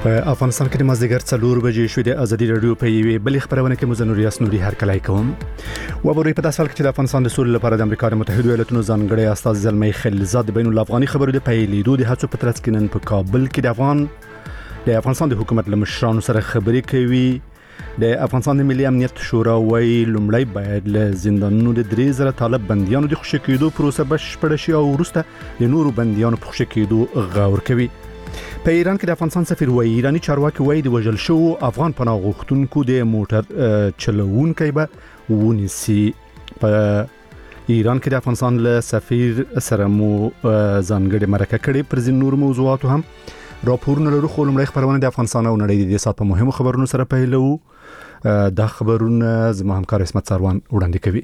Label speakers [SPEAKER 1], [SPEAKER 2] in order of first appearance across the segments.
[SPEAKER 1] په افغانستان کې د مازدیګر 4 بجې شوې د ازادي رادیو په یوې بلې خبرونه کې مزنور یاسنوري هرکلای کوم وبوري په داسې حال کې د افغانستان د سولې لپاره د امریکا د متحده ایالاتونو ځانګړي استاد زلمی خلیلزاد بین الافغاني خبرو د پیلېدو د هڅو په ترڅ کې نن په کابل کې د افغانستان د حکومت له مشرانو سره خبرې کوي. د افغانستان د ملي امنیت شورا وايي لومړی باید له زندانونو د 3000 طالب بنديانو د خوشی کېدو پروسه بشپړه شي او وروسته د نورو بنديانو په خوشی کېدو غور کوي. په ایران کې د افغانستان سفیر وایي ایرانی چارواکي وایي د وژل شو افغان پناه غوښتونکو د موټر چلوونکي به ونیسي. په ایران کې د افغانستان له سفیر سره مو ځانګړي مرکه کړې پر ځینو نور موضوعاتو هم راپورونه لرو. خو لومړی خبرونه د افغانستان او نړۍ د سات په مهمو خبرونو سره پیلو. دا خبرونه زموږ همکار اسمت سروان وړاندې کوي.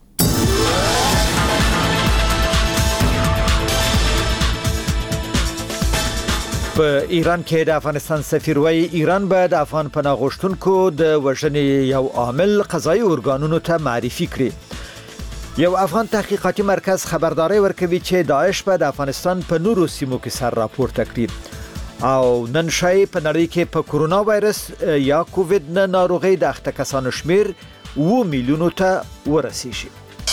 [SPEAKER 2] په ایران کې د افغانستان سفیر وایي ایران به د افغان پناه غوښتونکو د وژنې یو عامل قضایي ارګانونو ته معرفي کړي. یو افغان تحقیقاتي مرکز خبرداري ورکوي چې داعش به د افغانستان په نورو سیمو کې سر راپورته کړي او نن شای په نړۍ کې په کورونا وایرس یا کووید-19 ناروغي د اخته کسانو شمیر 2 میلیونو ته ورسیږي.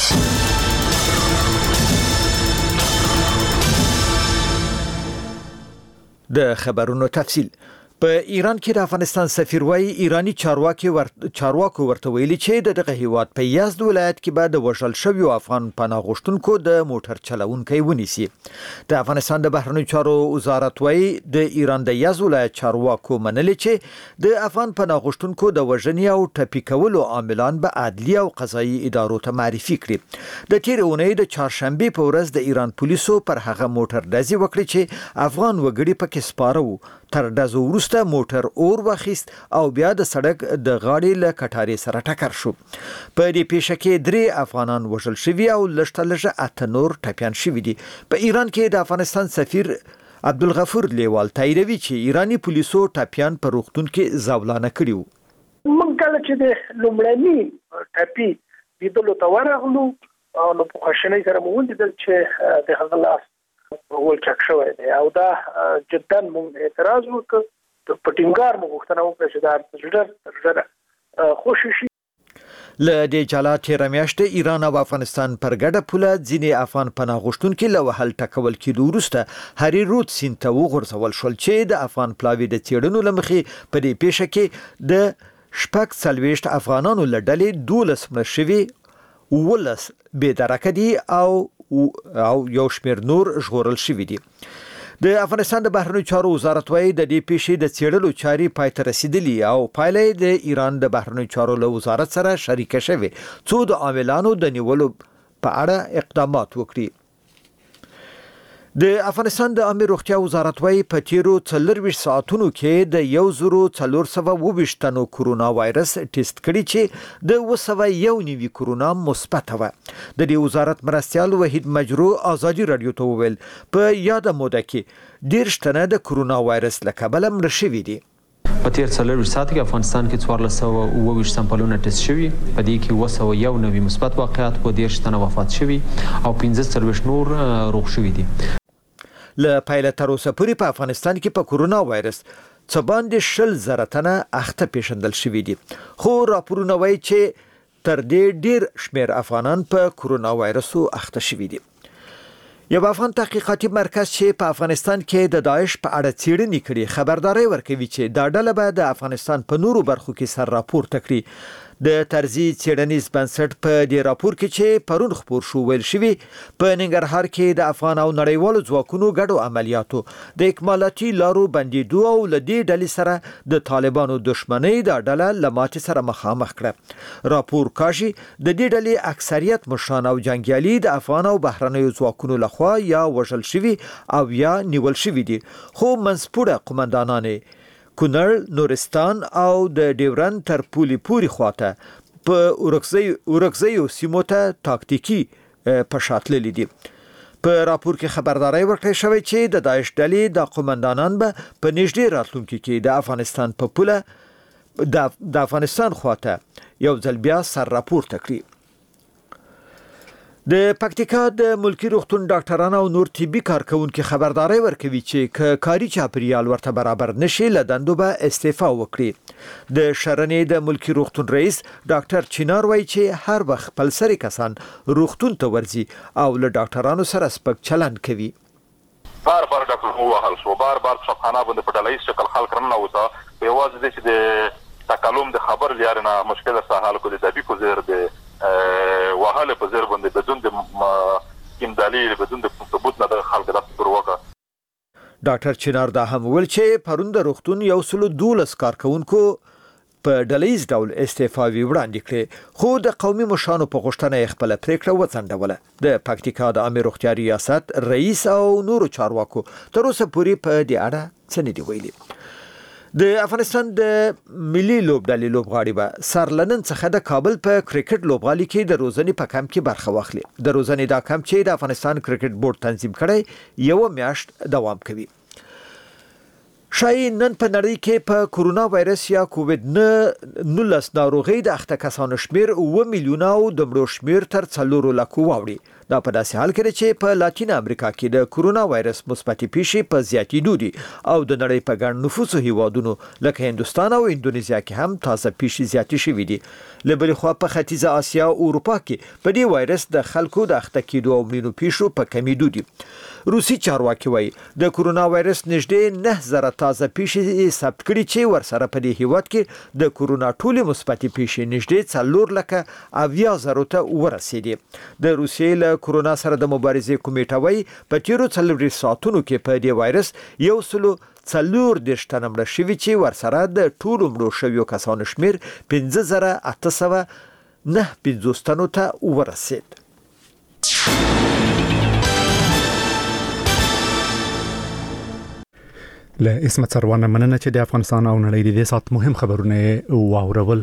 [SPEAKER 2] د خبرونو تفصیل. په ایران کې د افغانستان سفیر وایي ایرانی چارواکو ورته ویلي چې دغه هیواد په یزد ولایت کې به د وژل شویو افغان پناه غوښتونکو د موټر چلوونکي ونیسي. د افغانستان د بهرنیو چارو وزارت وایي د ایران د یزد ولایت چارواکو منلي چې د افغان پناه غوښتونکو د وژنې او ټپي کولو عاملان به عدلي او قضایي ادارو ته معرفي کړي. د تیر اونۍ د چهارشنبه په ورځ د ایران پولیسو پر هغه موټر ډزې وکړې چې افغان وګړي پکې سپاره وو. تر ډزو وروسته موټر اور واخیست او بیا د سړک د غاړې له کټارې سره ټکر شو. په دې پیښه کې 3 افغانان وژل شوي او لږ 8 نور ټپيان شوي دي. په ایران کې د افغانستان سفیر عبدالغفور لیوال تاییدوي چې ایرانی پولیسو ټپيان په روغتون کې زولانه کړي وو.
[SPEAKER 3] موږ کله چې د لومړني ټپي لیدلو ته ورغلو نو په خوشنۍ سره مو ولیدل چې د هغه لاس ول چک شوی دی او دا جدا موږ اعتراض وکړ په ټینګار مو غوښتنه وکړه چې دا ډېر خوشی شي.
[SPEAKER 2] له دې جلا تیر میاشت ایران او افغانستان پر ګډه پوله ځینې افغان پناه غوښتونکي له وهل ټکول کېدو وروسته هری رود سیند ته وغورځول شول چې د افغان پلاوي د څېړنو له مخې په دې پیښه کې د 40 افغانانو له ډلې 12 مړه شوي 19 بېدرکه دي او یو شمېر نور ژغورل شوي دي. د افغانستان د بهرنیو چارو وزارت وايي د دې پیښې د څېړلو چارې پای ته رسیدلي او پایلې د ایران د بهرنیو چارو له وزارت سره شریکه شوې څو د عاملانو د نیولو په اړه اقدامات وکړي. د افغانستان د عامه روغتیا وزارت وايي په تیرو 24 ساعتونو کې د 1429 تنو کورونا وایرس ټیسټ کړي چې د 291 کورونا مثبت و. د دې وزارت مرستیال وحید مجروح ازادي رادیو ته وویل په یاد موده کې 10 تنه د کورونا وایرس له کبله مړه شوي دي.
[SPEAKER 4] په تیر 24 ساعت کې افغانستان کې 1429 سمپلونه ټیسټ شوي، په دې کې 291 مثبت واقعات په 10 تنه وفات شوي او 15 نور روغ شوي دي.
[SPEAKER 2] له پایله تر اوسه پورې په افغانستان کې په کورونا وایرس څه باندې 10,000 تنه اخته پیژندل شوي دي. خو راپورونه وایي چې تر دې ډیر شمیر افغانان په کورونا وایرسو اخته شوي دي. یو افغان تحقیقاتي مرکز چې په افغانستان کې د داعش په اړه څېړنې کړي خبرداري ورکوي چې دا ډله به د افغانستان په نورو برخو کې سر راپورته کړي. د طرزي څېړنیز بنسټ په دې راپور کې چې پرون خپور شو ویل شوی په ننګرهار کې د افغان او نړیوالو ځواکونو ګډو عملیاتو د اکمالاتي لارو بندیدو او له دې ډلې سره د طالبانو دښمنۍ د ډله له ماتې سره مخامخ کړه. راپور کاږي د دې ډلې اکثریت مشران او جنګیالي د افغان او بهرنیو ځواکونو لخوا یا وژل شوي او یا نیول شوي دي. خو منځپوړه قومندانان کونړ، نورستان او د ډیورند تر پولې پورې خواته په ورکزیو سیمو ته تاکتیکي پشاتللي دي. په راپور کې خبرداري ورکړې شوې چې د داعش ډلې د قومندانان به په نږدې راتلونکي کې د افغانستان په پوله د افغانستان خواته یو ځل بیا سر راپورته کړي. د پکتیکا د ملکی روغتون ډاکټرانو او نور طبي کارکونکو خبرداري ورکوي چې کاري چاپریال ورته برابر نشي لدندو به استعفا وکړي د شرنې د ملکی روغتون رئیس ډاکټر چینار وایي چې هر وخت خپل سری کسان روغتون ته ورځي او له ډاکټرانو سره سپک چلند کوي
[SPEAKER 5] بار ډاکټر هو حل شو بار صفحانه باندې په ډلای شکل خلک رنه وځه په واځ د چې د تکلم د خبر لیارنه مشکل سره حل کوي د بي کو زیر د وهاله په زیر باندې بدون د کوم دلیل بدون د ثبوت نه د خلک د پروګه
[SPEAKER 2] ډاکټر چینار دا هم ویل چې پروند روغتون یو سلو 12 کارکونکو په ډلېز ډول استعفاوي وړاندې کړې خو د قومي مشانو په غوښتنه خپل پریکړه وڅنډوله د پکتیکا د عامه روغتیا ریاست رئیس او نورو چارواکو تر اوسه پورې په دې اړه څه نه دی ویلي د افغانستان د ملي لوبډلې لوبغاړي به سرلنن څخه د کابل په کرکټ لوبغالي کې د روزنې په کمپ کې برخه واخلي د روزنې دا کمپ چې د افغانستان کرکټ بورډ تنظیم کړي یو میاشت دوام کوي شای نن په نړۍ کې په کورونا وایرس یا کووډ 19 ناروغي د اخته کسانو شمیر 2 میلیونه او د مړو شمیر تر 4 لک واوړي دا په داسې حال کې چې په لاتین امریکا کې د کورونا وایرس مثبت پیښې په زیاتېدو دي او د نړۍ په ګڼ نفوسو هیوادونو لکه هندستان او اندونیزیا کې هم تازه پیښې زیاتې شوې دي لبل خو په ختیځه اسیا او اروپا کې په دې وایرس د خلکو د اخته کېدو او مړینو پیښو په کمیدو دي روسي چارواکي وایي د کورونا وایرس نږدې 9000 تازه پیښې ثبت کړي چې ورسره په دې هیواد کې د کورونا ټولې مثبت پیښې نږدې 4 لک 80,000 ته ورسېدي د روسیې له کورونا سره د مبارزې کمیټه وایي په تیرو 4 ساعتونو کې په دې وایرس یو سلو 4 تنمړه شوی چې ورسره د ټولو مړو شویو کسانو شمیر 5850 تنو ته ورسېد
[SPEAKER 1] له اسمت سروانه مننه چې د افغانستان او نړۍ د دې سات مهم خبرونه واورول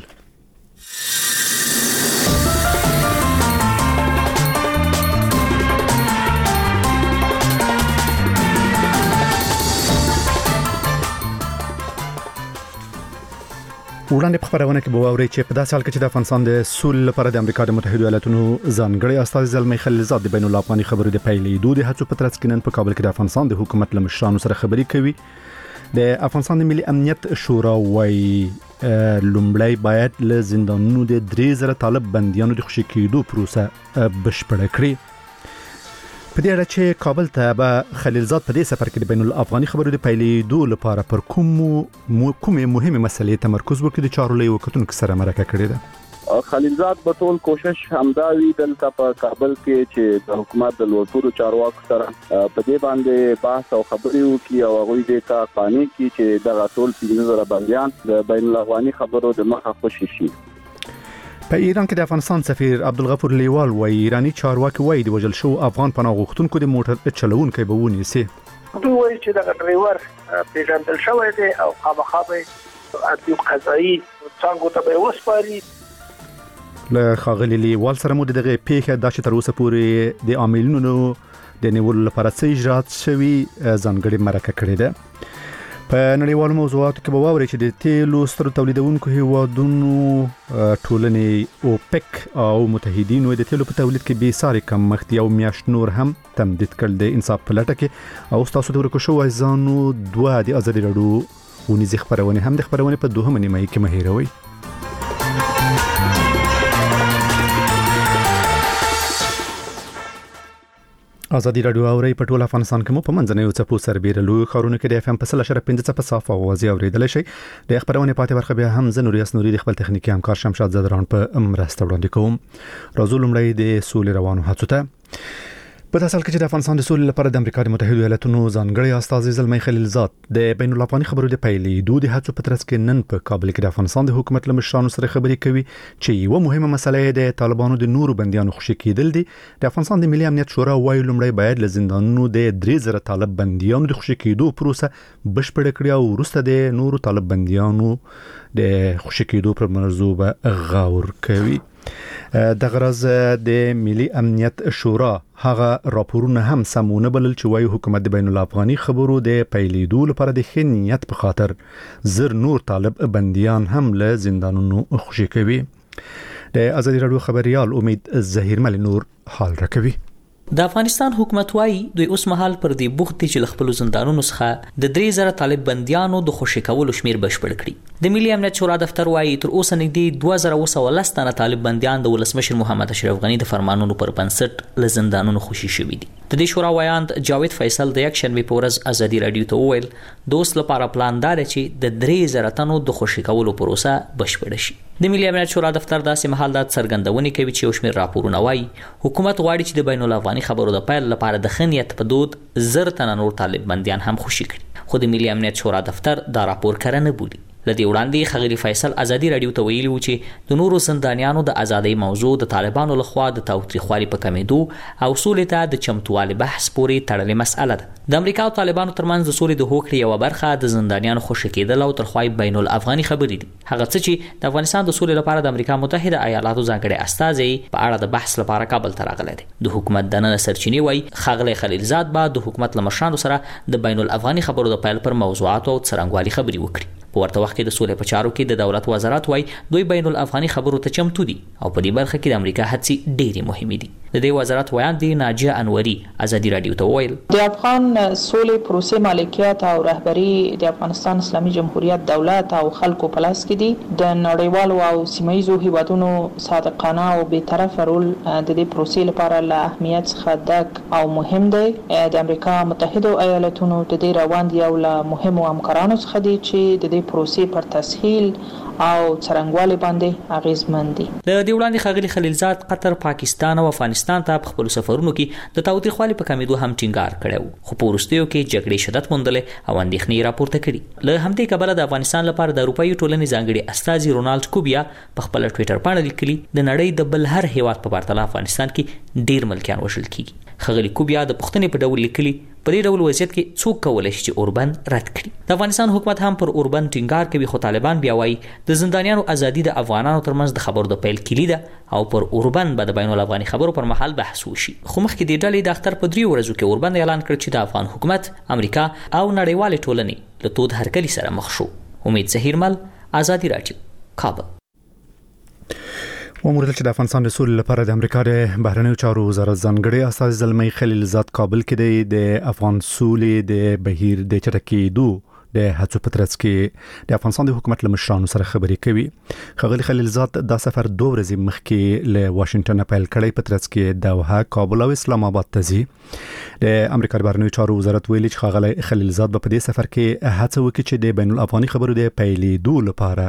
[SPEAKER 1] وړاندې په خبرونه کې به واوري چې په داسې حال کې چې د افغانستان د سولې لپاره د امریکا د متحده ایالاتونو ځانګړي استازي زلمی خلیلزاد د بین الافغاني خبرو د پیلېدو د هڅو په ترڅ کې نن په کابل کې د افغانستان د حکومت له مشرانو سره خبرې کوي د افغانستان د ملي امنیت شورا وايي لومړی باید له زندانونو د 3000 طالب بنديانو د خوشي کېدو پروسه بشپړه کړي په دې اړه چې کابل ته به خلیلزاد په دې سفر کې د بین الافغاني خبرو د پیلېدو لپاره پر کومه مهمه مسلې تمرکز وکړي د چارو لوي وکړونکو سره مرکه کړې ده
[SPEAKER 6] خلیلزاد په ټول کوشش همداوی دلته په کابل کې چې د حکومت د لوړپوړو چارواکو سره په دې باندې بحث او خبرې وکړي او هغه دې ته قانع کړي چې د ټول 15,000 بنديان د بین الافغاني خبرو د مخه خوشي شي
[SPEAKER 1] په ایران کې د افغانستان سفیر عبدالغفور لیوال وايي ایرانی چارواکي وايي د وجل شو افغان پناه غوښتونکو د موټر چلوونکو به ونیسي
[SPEAKER 3] دوی وايي چې د ډرایور پیژندل شوی دی او خامخا به ادب قضایي څنګه ته به وسپاري
[SPEAKER 1] له خاغلی لیوال سره مو دغه پیښه د تر اوسه پورې د عاملینو د نیولو لپاره څه اجرات شوي ځانګړي مرکه کړې ده په نړیوالو موضوعاتو کې به واوري چې د تیلو ستر تولیدونکو هیوادونو ټولنې اوپک او متحدینو د تیلو په تولید کې بې ساري کمښت یو میاشت نور هم تمدید کړل د انصاف په لټه کې او تاسو د ورکو شو ځانو دوه د ازادي راډیو ونیزي خبرونه هم د خبرونه په دوه نیمه کې مهیروي ازادي راډیو اوري په ټول افغانستان کې مو په منځنیو چپو سربېره لوی خبرونه کې د اف ام په 1.15 په صافه اوازي اوریدل شي د خبرونه پاتې برخه به هم زنوریاس نوري د خپل تخنیکی همکار شمشاد زدران په مرسته وړاندې کوم راځو لمړی د سولې روانو هڅو ته په داسې حال کې چې د افغانستان د سولې لپاره د امریکا د متحده ایالاتونو ځانګړي استازي زلمی خلیلزاد د بین الافغاني خبرو د پیلېدو د هڅو په ترڅ کې نن په کابل کې د افغانستان د حکومت له مشرانو سره خبرې کوي چې یو مهمه مسله د طالبانو د نورو بنديانو خوشي کېدل دي د افغانستان د ملي امنیت شورا وايي لومړی باید له زندانونو د 3000 طالب بنديانو د خوشي کېدو پروسه بشپړه کړي او وروسته د نورو طالب بنديانو د خوشي کېدو پر موضوع به غور کوي د غرض د ملي امنیت شورا هغه راپورونه هم سمونه بلل چې وايي حکومت د بین الافغاني خبرو د پیلېدو لپاره د خنیت په خاطر زر نور طالب بنديان هم له زندانونو خوشي کوي د ازادي رادیو خبريال امید ظهیرمل نور حال راکوي.
[SPEAKER 7] د افغانستان حکومت وايي دوی اوس مهال پر دې بوخت چې خپل زندانونو څخه د 3000 طالب بنديانو د خوشی کولو شمیر بشپړ کړي. د ملي امنیت شورا دفتر وايي تر اوسه نږدې 2010 تنه طالب بنديان د ولسمشر محمد اشرف غنی د فرمانونو پر بنسټ له زندانونو خوشی شوي دي. د دې شورا وایاند جاوید فیصل د یک شنبه په ورځ ازادي رادیو ته وویل د اوس لپاره پلان دار چې د 3000 تنو د خوشی کولو پروسه بشپړ شي. د ملي امنیت شورا دفتر داسې مهال د څرګندونې کوي چې شمیر راپورونه وايي حکومت غواړي چې د بین الافغاني خبرو د پیل لپاره د خنیت په دود 1000 تنه نور طالب بنديان هم خوشی کړي. خو د ملي امنیت شورا دفتر دا راپور کړنه بولي. لدی وړاندې خغلی فیصل ازادي رادیو ته ویلي و چې د نورو زندانیانو د ازادۍ موضوع د طالبانو لخوا د تاوتریخوالي په کمیدو او سولې ته د چمتووالي بحث پورې تړلې مسأله ده. د امریکا او طالبانو ترمنځ د سولې د هوکړې یو برخه د زندانیانو خوشی کېدل او ترخوای بین الافغاني خبرې دي. هغه څه چې د افغانستان د سولې لپاره د امریکا متحده ایالاتو ځانګړي استازي په اړه د بحث لپاره کابل ته راغلي دي. د حکومت دننه سرچینې وایي خغلی خلیلزاد به د حکومت لمشانو سره د بین الافغاني خبرو د پیل پر موضوعات او څرنګوالي خبرې وکړي. په ورته وخت کې د سولې په چارو کې د دولت وزارت وايي دوی بین الافغاني خبرو ته چمتو دي او په دې برخه کې د امریکا هڅې ډېرې مهمې دي. د دې وزارت ویاند ناجیه انوري ازادي رادیو ته وویل
[SPEAKER 8] د افغان سولې پروسې مالیکیت او رهبری د افغانستان اسلامي جمهوریت دولت او خلکو په لاس کې دي. د نړیوالو او سیمایي هیوادونو صادقانه او بی‌طرفه رول د دې پروسې لپاره له اهمیت څخه ډک او مهم دی. د امریکا متحده ایالاتونو د دې روان دي او له مهمو همکارانو څخه دي چې د پروسې پر تسهیل او څرنګوالي باندې اغیزمن دي. د دې وړاندې
[SPEAKER 7] خغلی خلیلزاد قطر، پاکستان او افغانستان ته په خپل سفرونو کې د تاوتریخوالي په کمیدو هم ټینګار کړو، خو په وروستیو کې جګړې شدت موندلې او اندېښنې راپورته کړي. له همدې کبله د افغانستان لپاره د اروپایي ټولنې ځانګړي استازي رونالد کوبیا په خپل ټوئیټر باندې لیکلي د نړۍ د بل هر هیواد په پرتله افغانستان کې ډیر ملکیان وژل کیږي. خغلی کوبیا د پښتنې په ډول لیکلي په دې ډول وضعیت کې څوک کولای شي چې اوربن رد کړي. د افغانستان حکومت هم پر اوربن ټینګار کوي، خو طالبان بیا وایي د زندانیانو ازادي د افغانانو ترمنځ د خبرو د پیل کلی ده او پر اوربن به د بین الافغاني خبرو پر مهال بحث وشي. خو مخکې د ډلې د اختر په 3 ورځو کې اوربن اعلان کړ چې د افغان حکومت، امریکا او نړیوال ټولنې له تود هرکلی سره مخ شو. امید ظهیرمل، ازادي رادیو، کابل.
[SPEAKER 1] ومورد چې د افغانستان د سولې لپاره د امریکا د بهرنیو چارو وزارت ځانګړي استازي زلمی خلیلزاد کابل کې د افغان سولې د بهیر د چټکېدو د هڅو په ترڅ کې د افغانستان د حکومت له مشرانو سره خبرې کوي. خغلی خلیلزاد دا سفر 2 ورځې مخکې له واشنگټن پیل کړی، په ترڅ کې دوحه، کابل او اسلام آباد ته ځي. د امریکا د بهرنیو چارو وزارت ویلي چې خغلی خلیلزاد په دې سفر کې هڅه وکړي چې د بین الافغاني خبرو د پیلېدو لپاره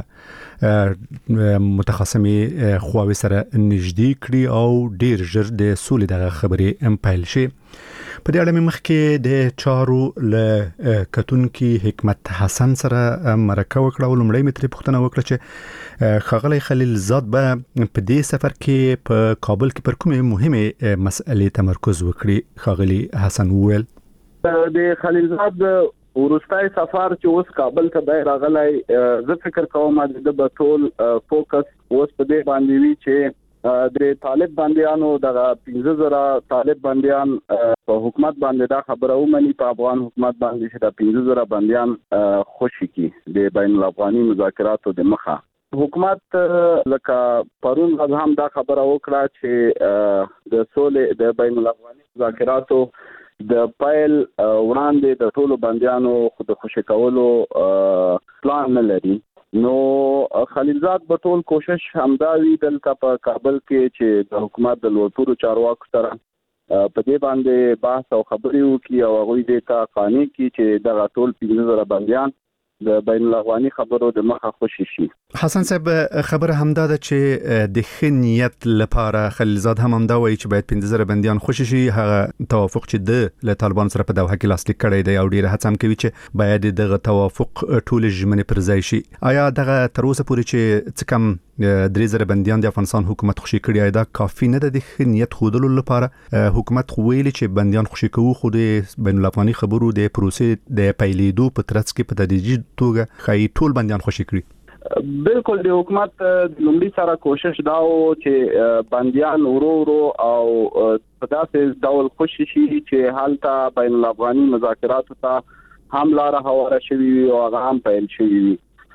[SPEAKER 1] متخاصمي خواوې سره نږدې کړي او ډیر ژر د سولې دغه خبرې پیل شي. په دې اړه مخکې د چارو له کتونکي حکمت حسن سره مرکه وکړه او لومړی متري پوښتنه وکړه چې خغلی خلیلزاد به په دې سفر کې په کابل کې پر کومه مهمه مسئلې تمرکز وکړي. خغلی حسن وویل
[SPEAKER 6] د خلیلزاد ورستای سفر چې اوس کابل ته به راغلی، زه فکر کوم د بتول فوکس اوس په دې باندې وی چې د طالب بنديانو د 15000 طالب بنديان په حکومت باندې دا خبره ومني، په افغان حکومت باندې چې د 15000 بنديان خوشي کی د بین الافغاني مذاکراتو د مخه. حکومت لکه پرون هم دا خبره وکړه چې د سولې د بین الافغاني مذاکراتو د پایل وړاندې د ټولو بنديانو خود خوشی کولو پلان نه لري. نو خلیلزاد په ټول کوشش همداوی دلته په کابل کې چې د حکومت د لوړپوړو چارواکو سره په دې باندې بحث او خبرې وکړي او هغوی دې ته قانع کړي چې دغه ټول 15000 بنديان د بین الافغاني خبرو د مخه خوشي شي.
[SPEAKER 1] حسن صاحب، خبره همدا ده چې د خنیت لپاره خلیلزاد همدا وایي چې باید 15000 بنديان خوشي شي. هغه توافق چې د له طالبان سره په دوحه کې لاسلیک کړی دی او ډیره هڅه هم کوي چې باید دغه توافق ټول ژمنې پر ځای شي. آیا دغه تر اوسه پورې چې څه کم 3000 بنديان د افغانستان حکومت خوشي کړي دا کافي نه ده د خنیت خودلو لپاره؟ حکومت ویلي چې بنديان خوشي کوي، خو د بین الافغاني خبرو د پروسې د پیلېدو په ترڅ کې په تدریجي توګه خای ټول بنديان خوشي کړي.
[SPEAKER 6] بالکل د حکومت لومړی سره کوشش دا و چې بنديان ورو او په داسې ډول خوشي شي چې حالته بین الافغاني مذاکراتو ته هم لاره هواره شوي او هغه هم پیل شوي.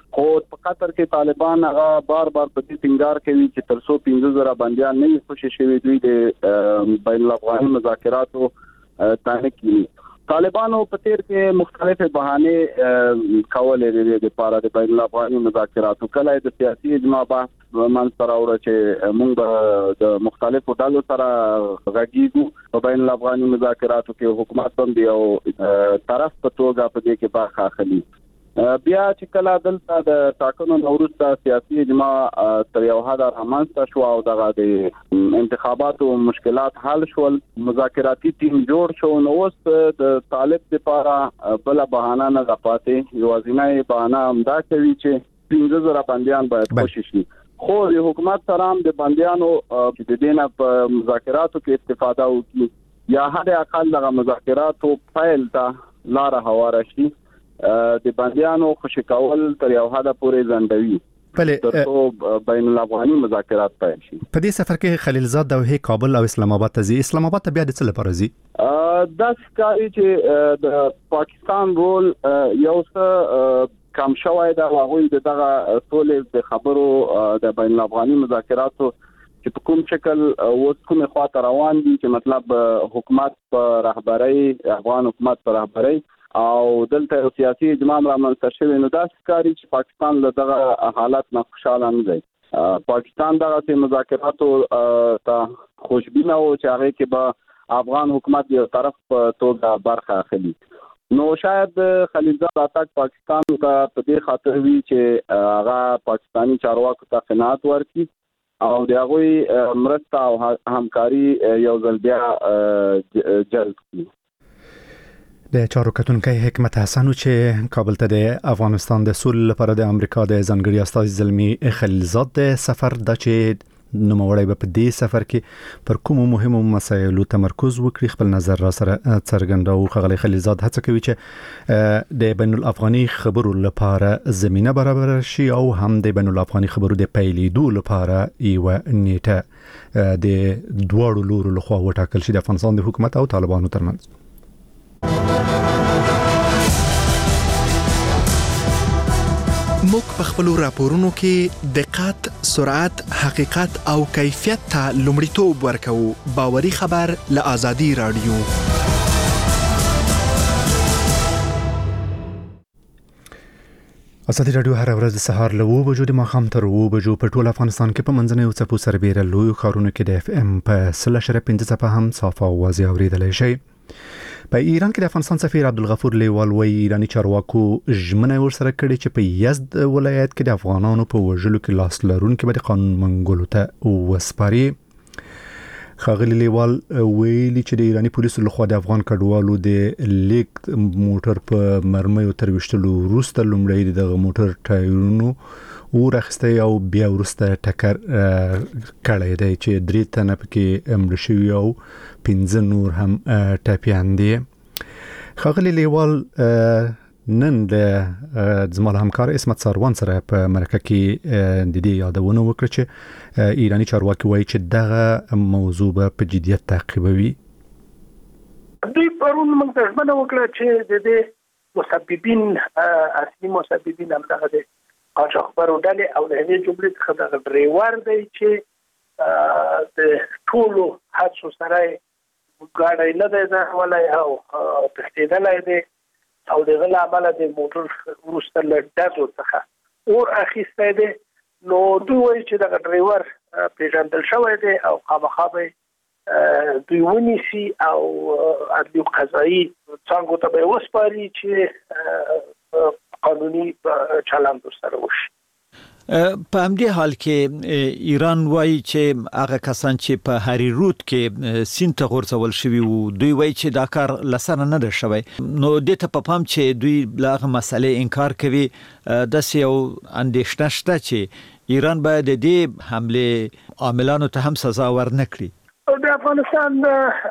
[SPEAKER 6] خو په قطر کې طالبان هغه بار په دې ټینګار کوي چې تر څو 15000 بنديان نه خوشي شوي دوی د بین الافغاني مذاکراتو تانه کوي. طالبانو په تیر کې مختلفه بهانه کولې د لپاره د بین الافغاني مذاکراتو کله د سیاسي اجماع بحث من سره اور چې موږ د مختلفو ډلو سره غږیږو په بین الافغاني مذاکراتو کې حکومت هم دی او طرف په توګه په دې کې برخه اخلي. بیا چې کله دلته د ټاکنو وروسته سیاسي اجماع تر یو حد رامنځته شو او دغه د انتخاباتو مشکلات حل شول، مذاکراتي ټیم جوړ شو، نو اوس د طالب لپاره بل بهانه نه پاتې، یوازینی بهانه همدا کوي چې 15000 بنديان باید خوشي شي. خو د حکومت سره هم د بنديانو د دینه په مذاکراتو کې استفاده وکړي یا حد اقل دغه مذاکراتو فایل ته لار هواره شي، د بنديانو خوشی کول تر یو حد پورې ځندوي ترڅو بین الافغاني مذاکرات پیل شي.
[SPEAKER 1] په دې سفر کې خلیلزاد د کابل او اسلام آباد ته ځي. اسلام آباد ته بیا د څه لپاره ځي؟
[SPEAKER 6] د ښکاري چې د پاکستان رول یو څه کم شوی دا هغه دغه ټول د خبرو د بین الافغاني مذاکراتو چې په کوم شکل اوس کومه خواته روان دي، چې مطلب حکومت په رهبرۍ، افغان حکومت په رهبرۍ او دلته سیاسي اجماع رامنځته شوی، نو دا ښکاري چې پاکستان له دغه حالت نه خوشاله نه دی. پاکستان دغه مذاکراتو ته خوشبینه او چې هغه کې به افغان حکومت یو طرف په توګه برخه اخلي. نو شاید خلیلزاد اتاک پاکستان ته په دې خاطر وی چې هغه پاکستانی چارواکو ته قناعت ورکړي او د هغه مرسته او همکاري یو ځل بیا جلب کړي.
[SPEAKER 1] د چارو کتونکي حکمت حسن چې کابل ته د افغانستان د سولې لپاره د امریکا د ځانګړي استازي زلمی خلیلزاد د سفر د چې نوموړی په دې سفر کې پر کومو مهمو مسایلو تمرکز وکړي خپل نظر را سره څرګنداو. خغلی خلیلزاد هڅه کوي چې د بین الافغاني خبرو لپاره زمينه برابر شي او هم د بین الافغاني خبرو د پیلېدو لپاره یو نیټه د دوړو لورو لخوا وټاکل شي د افغانستان د حکومت او طالبانو ترمنځ.
[SPEAKER 9] موږ په خپل راپورونو کې دقت، سرعت، حقیقت او کیفیت ته لومړیتوب ورکوو. باوري خبر له آزادي رادیو.
[SPEAKER 1] آزادي رادیو هر ورځ د سهار له 9 بجو د ماښام تر 9 بجو په ټول افغانستان کې په منځنۍ او څپو سربېره لوی ښارونو کې د FM په 0.5 هم صافه او واضح اوریدلای شي. په ایران کې د افغانستان سفیر عبدالغفور لیوال وایي ایرانی چارواکو ژمنه ورسره کړې چې په یزد ولایت کې د افغانانو په وژلو کې لاس لرونکي به د قانون منګولو ته وسپاري. ښاغلي لیوال ویلي چې د ایرانی پولیسو لخوا د افغان کډوالو د لیک موټر په مرمیو تر وشتلو وروسته لومړی دغه موټر ټایرونو ورخسته او بیا ورسته ټکر کړی دی چې 3 تنه پکې مړه شوي او 15 نور هم ټپیان دي. ښاغلي لیوال نن د زموږ همکار اسمت ساروان سره په مرکه کې د دې یادونه وکړه چې ایرانی چارواکي وایي چې دغه موضوع په جدیت تعقیبوي.
[SPEAKER 3] دوی پرون موږ ته ژمنه وکړه چې د دې مسببین اصلي مسببین هم دغه دي قاچاقبرو ډلې او د هغې جملې څخه دغه ډریور دی چې د ټولو حادثو سره ګاډی نه دی ځغللی او تښتېدلی دی او دغه له امله د موټر وروسته له ډزو څخه اور اخیستی دی. نو دوی وایي چې دغه ډریور پیژندل شوی دی او خامخا به دوی ونیسي او عدلي او قضایي څانګو ته به یې وسپاري چې قانوني چلند سره وشي.
[SPEAKER 2] په همدې حال کې ایران وایي چې هغه کسان چې په هری رود کې سین ته غورځول شوي وو دوی وایي چې دا کار لسانه نه ده شوی. نو دې ته په پام چې دوی لاغه مسلې انکار کوي، داسې یو اندېښنه شته چې ایران باید د دې حمله عاملانو ته هم سزا ورنکړي.
[SPEAKER 3] د افغانستان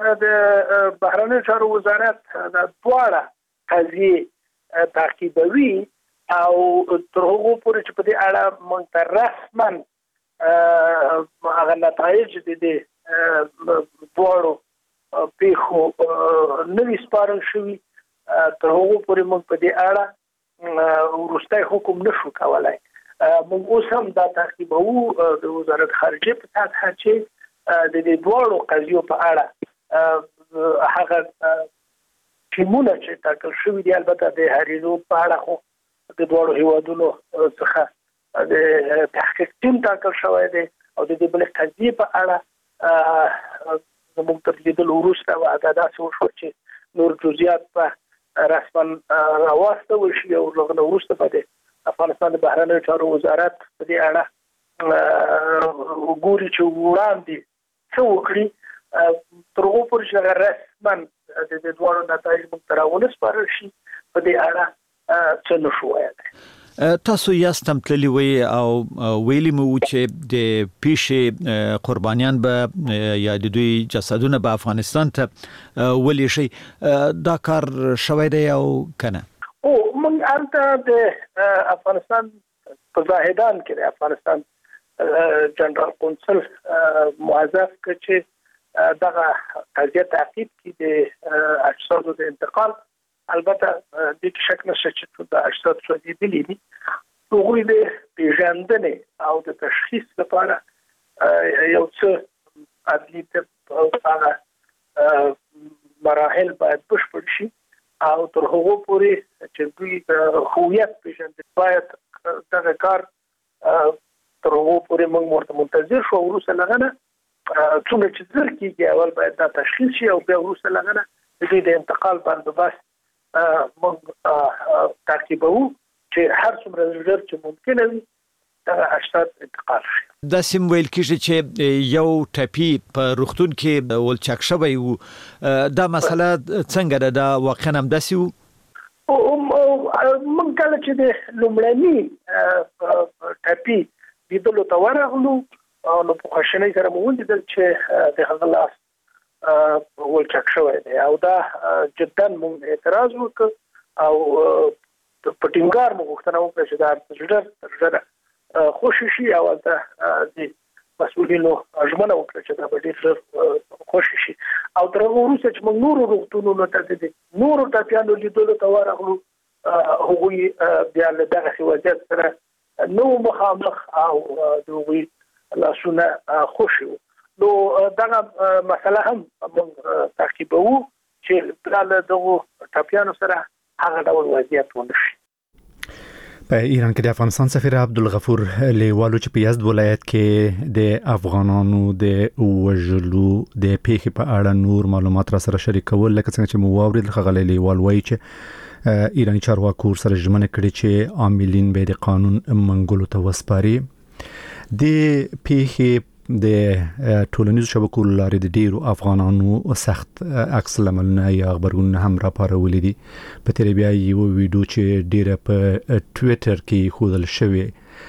[SPEAKER 3] د بهرنیو چارو وزارت د دواړه قضیې تعقیبوي او تر هغه پورې چې په دې اړه موږ رسما هغه نتایج د دې دواړو پیښو نوي سپارل شوي، تر هغه پورې موږ په دې اړه ورسته حکم نشو کولای. موږ اوس هم دا تعقیبو د وزارت خارجه په سطح چې د دې دوه قضیو په اړه هغه ټیمونه چې تاکل شوی دی البته د هریزو په اړه خو د دوه هیوادونو څخه د تحقیق ټیم تاکل شوی دی او د دې بل قضیه په اړه زموږ تر لیدل وروسته واعده شو چې نور جزئیات په رسما راوسته وشي او لغنه وروسته پاتې افغانستان د بهرنیو چارو وزارت په دې اړه وګوري چې وړاندې څه وکړي تر هغه پورې چې رسما د دې دوه نتایج موږ تراونه سپارل شي په دې اړه څه نشو وایي.
[SPEAKER 2] تاسو یاستم تللی وی او ویلی مو چې د پیښې قربانیان به یا د دوی جسدونه به افغانستان ته ولې شي دا کار شوی دی او کنه؟
[SPEAKER 3] او من انته د افغانستان په زاهدان کې د افغانستان جنرال قونسل موظف چې دغه قضیه تعقیب کې د اجسادو د انتقال البته د شک نشته چې د اجساد سوځېدلي دي هغوی د پیژندنې او د تشخیص لپاره یو څه عدلي مراحل باید بشپړ شي او تر هغه پورې چې دوی د هویت پیژندل باید دغه کار تر هغه پورې موږ ورته منتظر شو. وروسته لغنه څومره چې زر کېږي اول باید دا تشخیص شي او بیا وروسته لغنه د دې د انتقال بندوبست موږ تعقیبو چې هر څومره ژر چې ممکنه وي دغه اجساد انتقال شي.
[SPEAKER 2] دا سیم ویل کېږي چې یو ټپي په روغتون کې ولچک شوی و دا مسله څنګه ده دا واقعا هم داسې و؟
[SPEAKER 3] موږ کله چې د لومړني ټپي لیدلو ته ورغلو نو په خواشینۍ سره مو ولیدل چې د هغه لاس ولچک شوی دی او دا جدا موږ اعتراض وکړ او په ټینګار مو غوښتنه وکړه چې دا ژر خوشی شي او د مسؤلینو ژمنه وکړه چې دا به ډېر خوشی شي او تر هغه وروسته چې موږ نورو روغتونونو ته د نورو ټپیانو لیدلو ته ورغلو هغوی بیا له دغه وضعیت سره نو مخامخ او د هغوی لاسونه خوشي وو. نو دغه مسله هم موږ تعقیبو چې له دغو ټپیانو سره هغه ډول وضعیت ونه شي.
[SPEAKER 1] په ایران کې د افغانستان سفیر عبدالغفور لیوالو چې په یزد ولایت کې د افغانانو د وژلو د پیښې په اړه نور معلومات را سره شریکول لکه څنګه چې مو واورېدل ښاغلی لیوال وایي چې ایرانی چارواکو سره ژمنه کړې چې عاملین به د قانون منګولو ته وسپاري. د پیښې د ټولنیزو شبکو لارې د ډیرو افغانانو سخت عکس العملونه یا خبرونه هم راپارولې دي. په تیر بیا یو ویډیو چې ډیره په ټوئیټر کې خودل شوی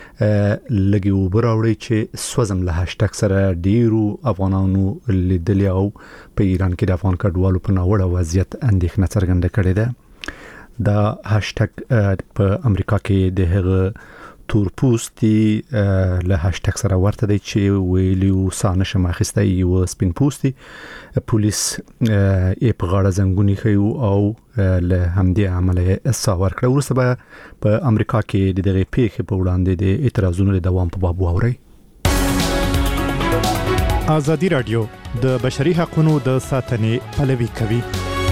[SPEAKER 1] لګي وبراوړي چې سوزم له هاشټګ سره ډیرو افغانانو لیدلی او په ایران کې د افغان کډوالو په ناوړه وضعیت اندېښنه څرګنده کړې ده. دا هاشټګ په امریکا کې د هغه تورپوستي له هاشټګ سره ورته دی چې ویلیو سانه شماخسته یو سپین پوستي پولیس یې په غاړه زنګونی خيو او له همدې عمله ساور کړ. وروسته به په امریکا کې د دغه پیښې په وړاندې د اعتراضونو د دوام په باب واوري.
[SPEAKER 10] ازادي رادیو د بشري حقوقو د ساتنې پلوي کوي.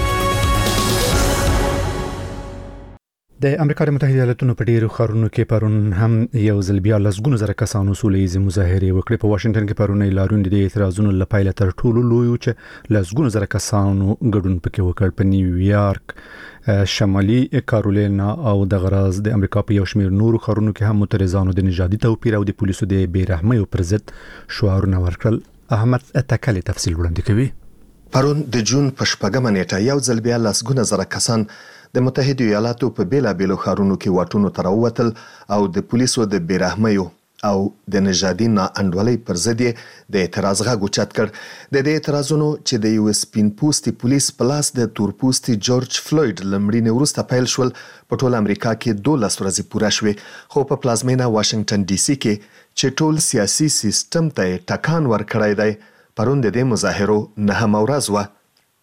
[SPEAKER 1] د امریکا متحده ایالاتونو په ډیرو ښارونو کې پرون هم یو ځل بیا لسګونه زره کسانو سولې ییزې مظاهرې وکړې. په واشنگټن کې پرون ایلارون د اعتراضونو لپاره تر ټولو لوی چې لسګونه زره کسانو ګډون پکې وکړ. په نیویارک، شمالي کارولینا او د غراز د امریکا په یو شمېر نورو ښارونو کې هم معترضانو د نژادي توپیر او د پولیسو د بیرحمۍ پر ضد شعارونه ورکړل. احمد اتکل تفصیل وړاندې کوي.
[SPEAKER 11] پرون د جون په شپږمه نیټه یو ځل بیا لسګونه زره کسان د متحده ایالاتو په بیلابېلو ښارونو کې واټونو ته راووتل او د پولیسو د بیرحمۍ او د نژادي ناانډولۍ پر ضد د اعتراض غږ اوچت کړ. د دې اعتراضونو چې د یو سپین پوستي پولیس په لاس د تور پوستي جورج فلوید لمړینې وروسته پیل شول په ټول امریکا کې 12 ورځې پوره شوې. خو په پلازمینه واشنگټن ډي سي کې چې ټول سیاسي سیستم ته ټکان ورکړی دی پرون د دې مظاهرو 9 ورځ و.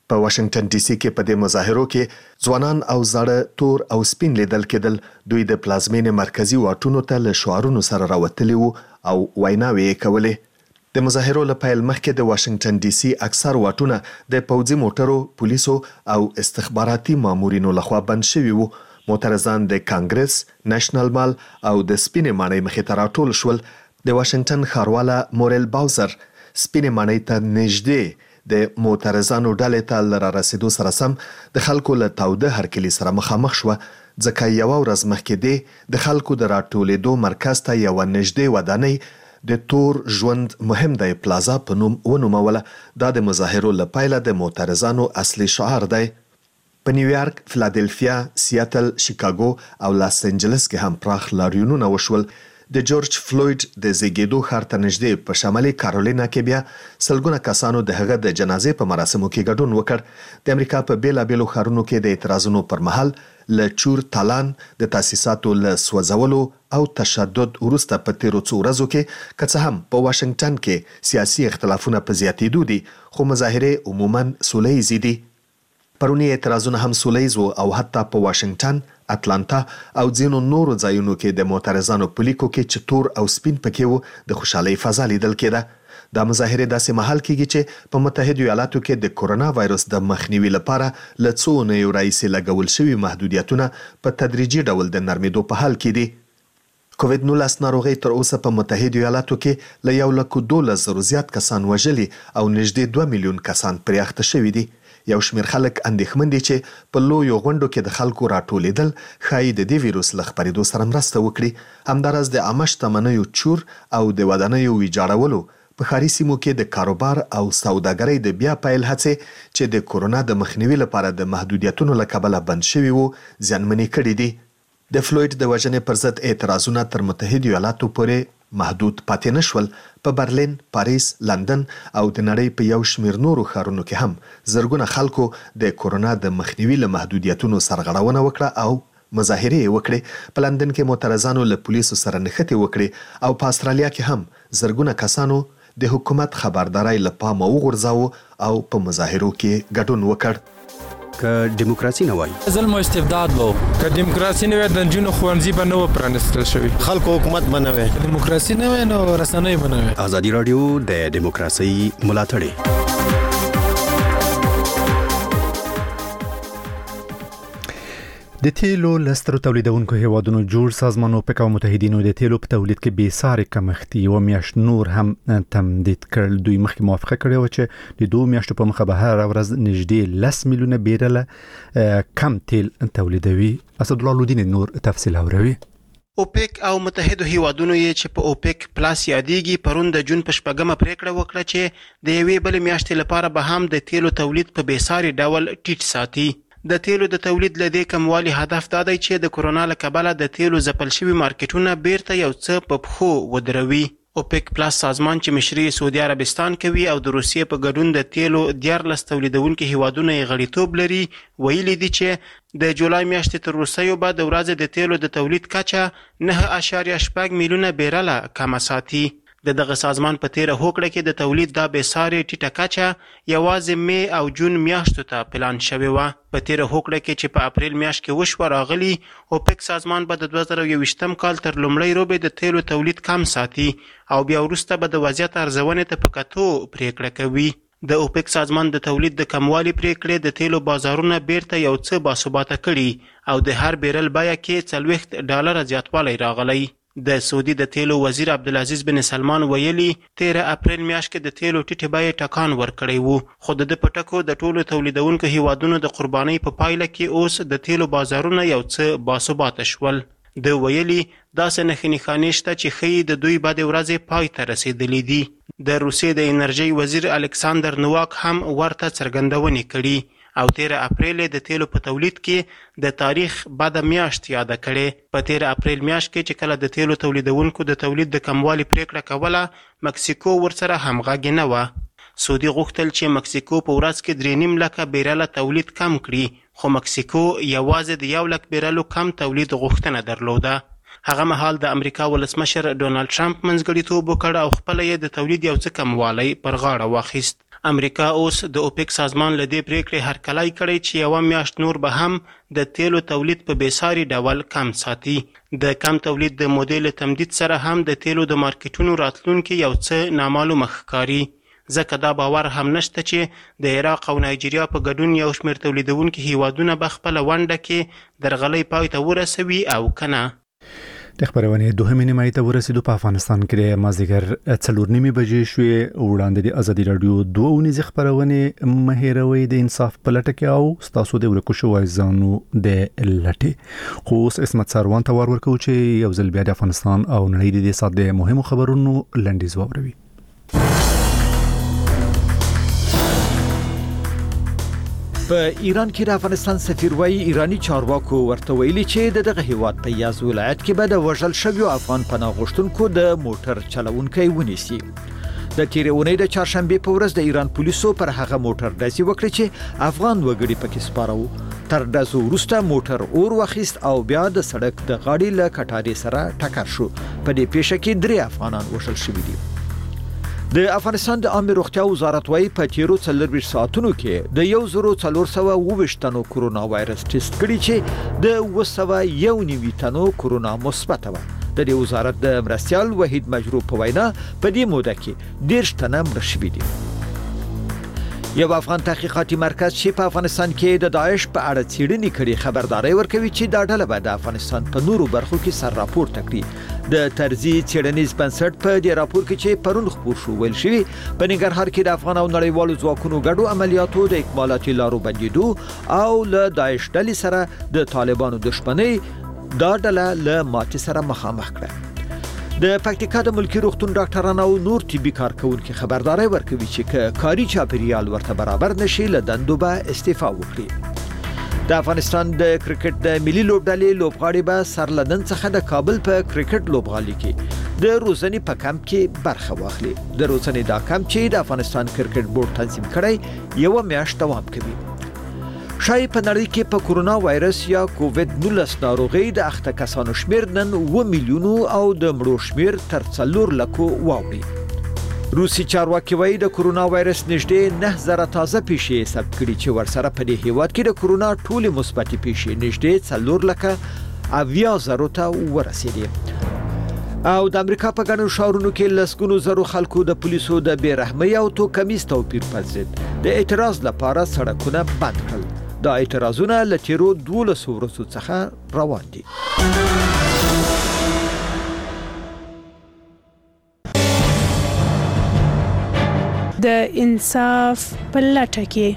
[SPEAKER 11] په واشنگټن ډي سي کې په دې مظاهرو کې ځوانان او زاړه تور او سپین لیدل کېدل. دوی د پلازمینې مرکزی واټونو ته له شعارونو سره راوتلي وو او ویناوې یې کولې. د مظاهرو له پیل مخکې د واشنگټن ډي سي اکثر واټونه د پوځي موټرو، پولیسو او استخباراتي مامورینو لخوا بند شوي وو. معترضان د کانګرس، نېشنل مال او د سپینې ماڼۍ مخې ته راټول شول. د واشنگټن ښارواله مورل باوزر سپینې ماڼۍ ته نږدې د معترضانو ډلې ته له رارسېدو سره سم د خلکو له تاوده هرکلي سره مخامخ شوه، ځکه یوه ورځ مخکې د خلکو د راټولېدو مرکز ته یوه نږدې ودانۍ د تور ژوند مهم دی پلازا په نوم ونوموله. دا د مظاهرو له پیله د معترضانو اصلي شعار دی. په نیویارک، فلادلفیا، سیاتل، شیکاګو او لاس انجلس کې هم پراخ لاریونونه وشول. د جورج فلوید د زیږېدو ښار ته نږدې په شمالي کارولینا کې بیا سلګونه کسانو د هغه د جنازې په مراسمو کې ګډون وکړ. د امریکا په بیلابیلو ښارونو کې د اعتراضونو پر مهال له چور تالان، د تاسیساتو له سوځولو او تشدد وروسته په تیرو څو ورځو کې که څه هم په واشنگټن کې سیاسي اختلافونه په زیاتېدو دي، خو مظاهرې عموماً سوله ییزې دي. پرونی اعتراضونه هم سوله ییز وو او حتی په واشنگټن، اتلانتا او ځینو نورو ځایونو کې د معترضانو په لیکو کې چې تور او سپین پکې وو د خوشحالۍ فضا لیدل کېده. دا مظاهرې داسې مهال کېږي چې په متحدو ایالاتو کې د کورونا وایرس د مخنیوي لپاره له څو اونیو راهیسې لګول شوي محدودیتونه په تدریجي ډول د نرمېدو په حال کې دي. کووید-19 ناروغۍ تر اوسه په متحدو ایالاتو کې له 112,000 زیات کسان وژلي او نږدې 2 میلیون کسان پرې اخته شوي دي. یو شمېر خلک اندېښمن دي چې په لویو غونډو کې د خلکو راټولېدل ښایي د دې ویروس له خپرېدو سره مرسته وکړي. همداراز د عامه شتمنیو چور او د ودانیو ویجاړولو په ښاري سیمو کې د کاروبار او سوداګرۍ د بیا پیل هڅې چې د کورونا د مخنیوي لپاره د محدودیتونو له کبله بند شوي وو زیانمنې کړي دي. د فلوید د وژنې پر ضد اعتراضونه تر متحدو ایالاتو پورې محدود پاتې نشول. په برلین، پاریس، لندن او د نړۍ په یو شمېر نورو ښارونو کې هم زرګونه خلکو د کورونا د مخنیوي له محدودیتونو سرغړونه وکړه او مظاهرې وکړې. په لندن کې معترضانو له پولیسو سره نښتې وکړې او په استرالیا کې هم زرګونه کسانو د حکومت خبرداري له پامه وغورځاوه او په مظاهرو کې ګډون وکړ.
[SPEAKER 12] که دیموکراسي نه وای،
[SPEAKER 13] ظلم او استبداد وو. که دیموکراسي نه وای، د نجونو ښوونځي به نه و پرانیستل شوي.
[SPEAKER 14] خلکو حکومت به نه وای.
[SPEAKER 13] دیموکراسي نه وای نو رسنۍ به نه وای.
[SPEAKER 12] ازادي راډیو د دیموکراسي ملاتړ.
[SPEAKER 1] د تیلو لستر تولیدونکو هیوادونو جوړ سازمان اوپک او متحدینو د تیلو په تولید کې بې ساري کمښت یو میاشت نور هم تمدید کړل. دوی مخکې موافقه کړې و چې د 2 میاشتو په مخه به هر ورځ نږدې 10 میلیونه بیرله کم تیل تولیدوي. اسدالله لودین نور تفصیل اوري.
[SPEAKER 15] اوپک او متحدو هیوادونو یې چې په اوپک پلاس یادېږي پرون د جون په 4مه پریکړه وکړه چې د یوې بل میاشتې لپاره به هم د تیلو تولید په بې ساري ډول ټیټ ساتي. د تیلو د تولید له دې کموالي هدف دا دی چې د کورونا له کبله د تیلو ځپل شوي مارکیټونه بیرته یو څه په پښو ودروي. اوپک پلاس سازمان چې مشري سعودي عربستان کوي او د روسیې په ګډون د تیلو 14 تولیدونکو هیوادونه یې غړیتوب لري، ویلي دي چې د جولای میاشتې تر وروستیو به د ورځې د تیلو د تولید کچه 9.8 میلیونه بیرله کمه ساتي. د دغه سازمان په تیره هوکړه کې د تولید دا بې ساري ټیټه کچه یوازې می او جون میاشتو ته پلان شوې وه. په تیره هوکړه کې چې په اپریل میاشت کې وشوه راغلي، اوپک سازمان به د 2021 کال تر لومړۍ روبې د تیلو تولید کم ساتي او بیا وروسته به د وضعیت ارزونې ته په کتو پریکړه کوي. د اوپک سازمان د تولید د کموالي پریکړې د تیلو بازارونه بیرته یو څه باثباته کړي او د هر بیرل بیه کې $40 زیاتوالی راغلی. د سعودي د تیلو وزیر عبدالعزیز بن سلمان ویلي 13 اپریل میاشت کې د تیلو ټیټې بیې ټکان ورکړی وو، خو د پټکو د ټولو تولیدونکو هیوادونو د قربانۍ په پایله کې اوس د تیلو بازارونه یو څه باثباته شول. د ویلي داسې نښې نښانې شته چې ښیي د دوی بدې ورځې پای ته رسېدلې دي. د روسیې د انرژۍ وزیر الکساندر نواک هم ورته څرګندونې کړي او 13 اپریل د تیلو په تولید کې د تاریخ بده میاشت یاده کړې. په 13 اپریل میاشت کې چې کله د تیلو تولیدونکو د تولید د کموالي پریکړه کوله، مکسیکو ورسره همغږې نه وه. سعودي غوښتل چې مکسیکو په ورځ کې 3.5 لکه بیرله تولید کم کړي، خو مکسیکو یوازې د 1 لک بیرلو کم تولید غوښتنه درلوده. هغه مهال د امریکا ولسمشر ډونالد ټرمپ منځګړیتوب وکړ او خپله یې د تولید یو څه کموالی پر غاړه واخیست. امریکا اوس د اوپک سازمان له دې پریکړې هرکلی کړی چې یوه میاشت نور به هم د تیلو تولید په بېساري ډول کم ساتي. د کم تولید د مودې له تمدید سره هم د تیلو د مارکیټونو راتلونکي یو څه نامعلومه ښکاري، ځکه دا باور هم نشته چې د عراق او نایجیریا په ګډون یو شمېر تولیدونکي هیوادونه به خپله ونډه کې درغلۍ پای ته ورسوي او که نه.
[SPEAKER 1] د خبرونې دوهمې نیمایي ته ورسېدو. په افغانستان کې د مازدیګر 4:30 بجې شوې. وړاندې د ازادي رادیو 2 ونیزې خبرونه مه هېروئ د انصاف په لټه کې او ستاسو د ورکو شویو ځانو د لټې. خو اوس عصمت سروان ته ورکو چې یو ځل بیا د افغانستان او نړۍ د دې سات د مهمو خبرونو لنډیز واوروي.
[SPEAKER 2] په ایران کې د افغانستان سفیر وایي ایرانی چارواکو ورته ویلي چې دغه هیواد په یاز ولایت کې به د وژل شویو افغان پناه غوښتونکو د موټر چلوونکی ونیسي. د تیرې اونۍ د چهارشنبې په ورځ د ایران پولیسو پر هغه موټر ډزې وکړې چې افغان وګړي پکې سپاره وو. تر ډزو وروسته موټر اور واخیست او بیا د سړک د غاړې له کټارې سره ټکر شو. په دې پیښه کې 3 افغانان وژل شوي دي. د افغانستان د عامه روغتیا وزارت وايي په تیرو 24 ساعتونو کې د 1429 تنو کرونا وایرس ټیسټ کړي چې د 291 تنو کرونا مثبت و. د دې وزارت د مرستیال وحید مجروح په وینا په دې موده کې 10 تنه مړه شوي دي. یو افغان تحقیقاتي مرکز چې په افغانستان کې د داعش په اړه څېړنې کړي خبرداري ورکوي چې دا ډله به د افغانستان په نورو برخو کې سر راپورته کړي. د طرزي څېړنیز بنسټ په دې راپور کې چې پرون خپور شو ویل شوی په ننګرهار کې د افغان او نړیوالو ځواکونو ګډو عملیاتو د اکمالاتي لارو بندیدو او له داعش ډلې سره د طالبانو دښمنۍ دا ډله له ماتې سره مخامخ کړه. د پکتیکا د ملکی روغتون ډاکټرانو او نور طبي کارکونکو خبرداري ورکوي چې کاري چاپیریال ورته برابر نشي له دندو به استعفا وکړي. د افغانستان د کرکټ د ملي لوبډلې لوبغاړي به سر لندن څخه د کابل په کرکټ لوبغالي کې د روزنې په کمپ کې برخه واخلي. د روزنې دا کمپ چې د افغانستان کرکټ بورډ تنظیم کړی یو میاشت دوام کوي. شای په نړۍ کې په کورونا وایرس یا کووید-19 ناروغي د اخته کسانو شمیر نن 2 میلیون او د مړو شمیر تر 4 لکو واوړي. روسي چارواکي وایي د کورونا وایرس نږدې 9000 تازه پیښې ثبت کړي چې ورسره په دې هیواد کې د کورونا ټولې مثبت پیښې نږدې 4 لکه 80,000 ته ورسېدې. او د امریکا په ګڼو ښارونو کې لسګونو زرو خلکو د پولیسو د بیرحمۍ او توکمیز توپیر پر ضد د اعتراض لپاره سړکونه بند کړل. دا اعتراضونه له تیرو 12 ورځو څخه روان دي.
[SPEAKER 14] د انصاف په لټه کې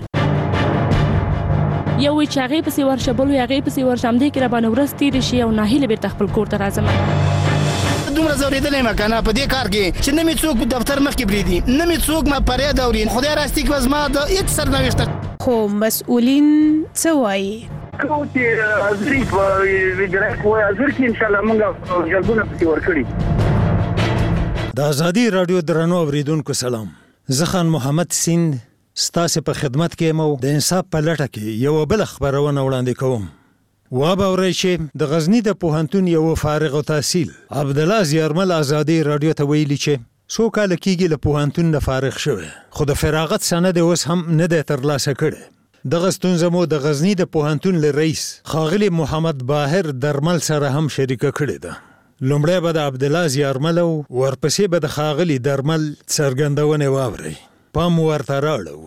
[SPEAKER 16] یو چې هغه په سی ورشه بل هغه په سی ورشم دې کې را باندې ورس تیر شي او ناهیله بیرته خپل کور ته راځم.
[SPEAKER 17] دومره زوریدلې مکنه په دې کار کې چې نه می څوک دفتر مخ کې بریدي نه می څوک ما پرې دورین خدای راستي کې وزما د هیڅ سرنوشت
[SPEAKER 14] خو مسؤلین څه وایي
[SPEAKER 3] کو چې ازري په ویډرک وای ازر کې ان شاء الله موږ جلبونه پکې ورکړي.
[SPEAKER 18] د ازادي رادیو درنو اوریدونکو سلام. زخان محمد سیند ستاسو په خدمت کې مو د انصاف په لټه کې یو بل خبرونه وړاندې کوم. وابورئ چې د غزنی د پوهنتون یو فارغ التحصیل عبدالله زیارمل ازادي رادیو ته ویلي چې څو کال کېږي له پوهنتون نه فارغ شوی خو د فراغت سند اوس هم نه دی ترلاسه کړی. دغه ستونزه مو د غزنی د پوهنتون له رئیس ښاغلي محمد باهر درمل سره هم شریکه کړې ده. لومړی به د عبدالله زیارمل او ورپسې به د ښاغلي درمل څرګندونې واورئ. پام ورته راړو.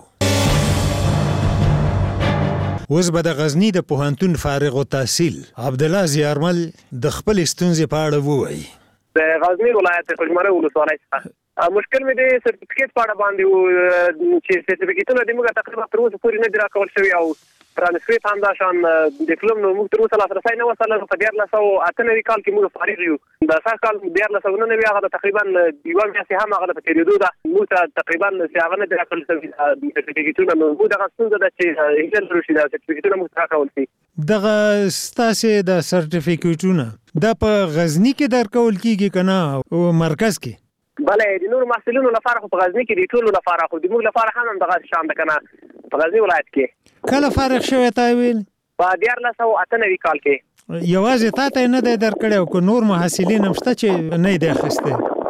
[SPEAKER 18] اوس به د غزنی د پوهنتون فارغ التحصیل عبدالله زیارمل د خپل ستونزې په اړه ووایي.
[SPEAKER 19] د غزنی ولایت خوشمره ولسوالۍ څخه مشکل مې د سرټیفیکیټ په اړه باندې و چې سرټیفیکیټونه د موږ تقریبا تر اوسه پورې نه دي راکول شوي او ترانسکریپټ هم دا شان ډیپلوم نو موږ تر اوسه لاسرسی نه وصل په 1498 کال کې موږ فارغ یو. د سږ کال 1499 هغه تقریبا یوه میاشتې هم هغه په تېرېدو ده. موږ ته تقریبا هغه نه دي راکول شوي سرټیفیکیټونه. نو موږ دغه ستونزه ده چې هیله لرو چې دا سرټیفیکیټونه موږ ته راکول شي.
[SPEAKER 18] دغه ستاسې د سرټیفیکیټونه دا په غزنی کې درکول کیږي که نه او مرکز کې؟
[SPEAKER 19] بله د نورو محصلینو لپاره خو په غزنی کې د ټولو لپاره خو د موږ لپاره هم دغه شان ده که نه په غزنی ولایت کې.
[SPEAKER 18] کله فارغ شوی تا ویل؟
[SPEAKER 19] په 1498 کال کې.
[SPEAKER 18] یوازې تا ته نه دی درکړی او که نور محصلین هم شته چې نه یې دی اخیستی؟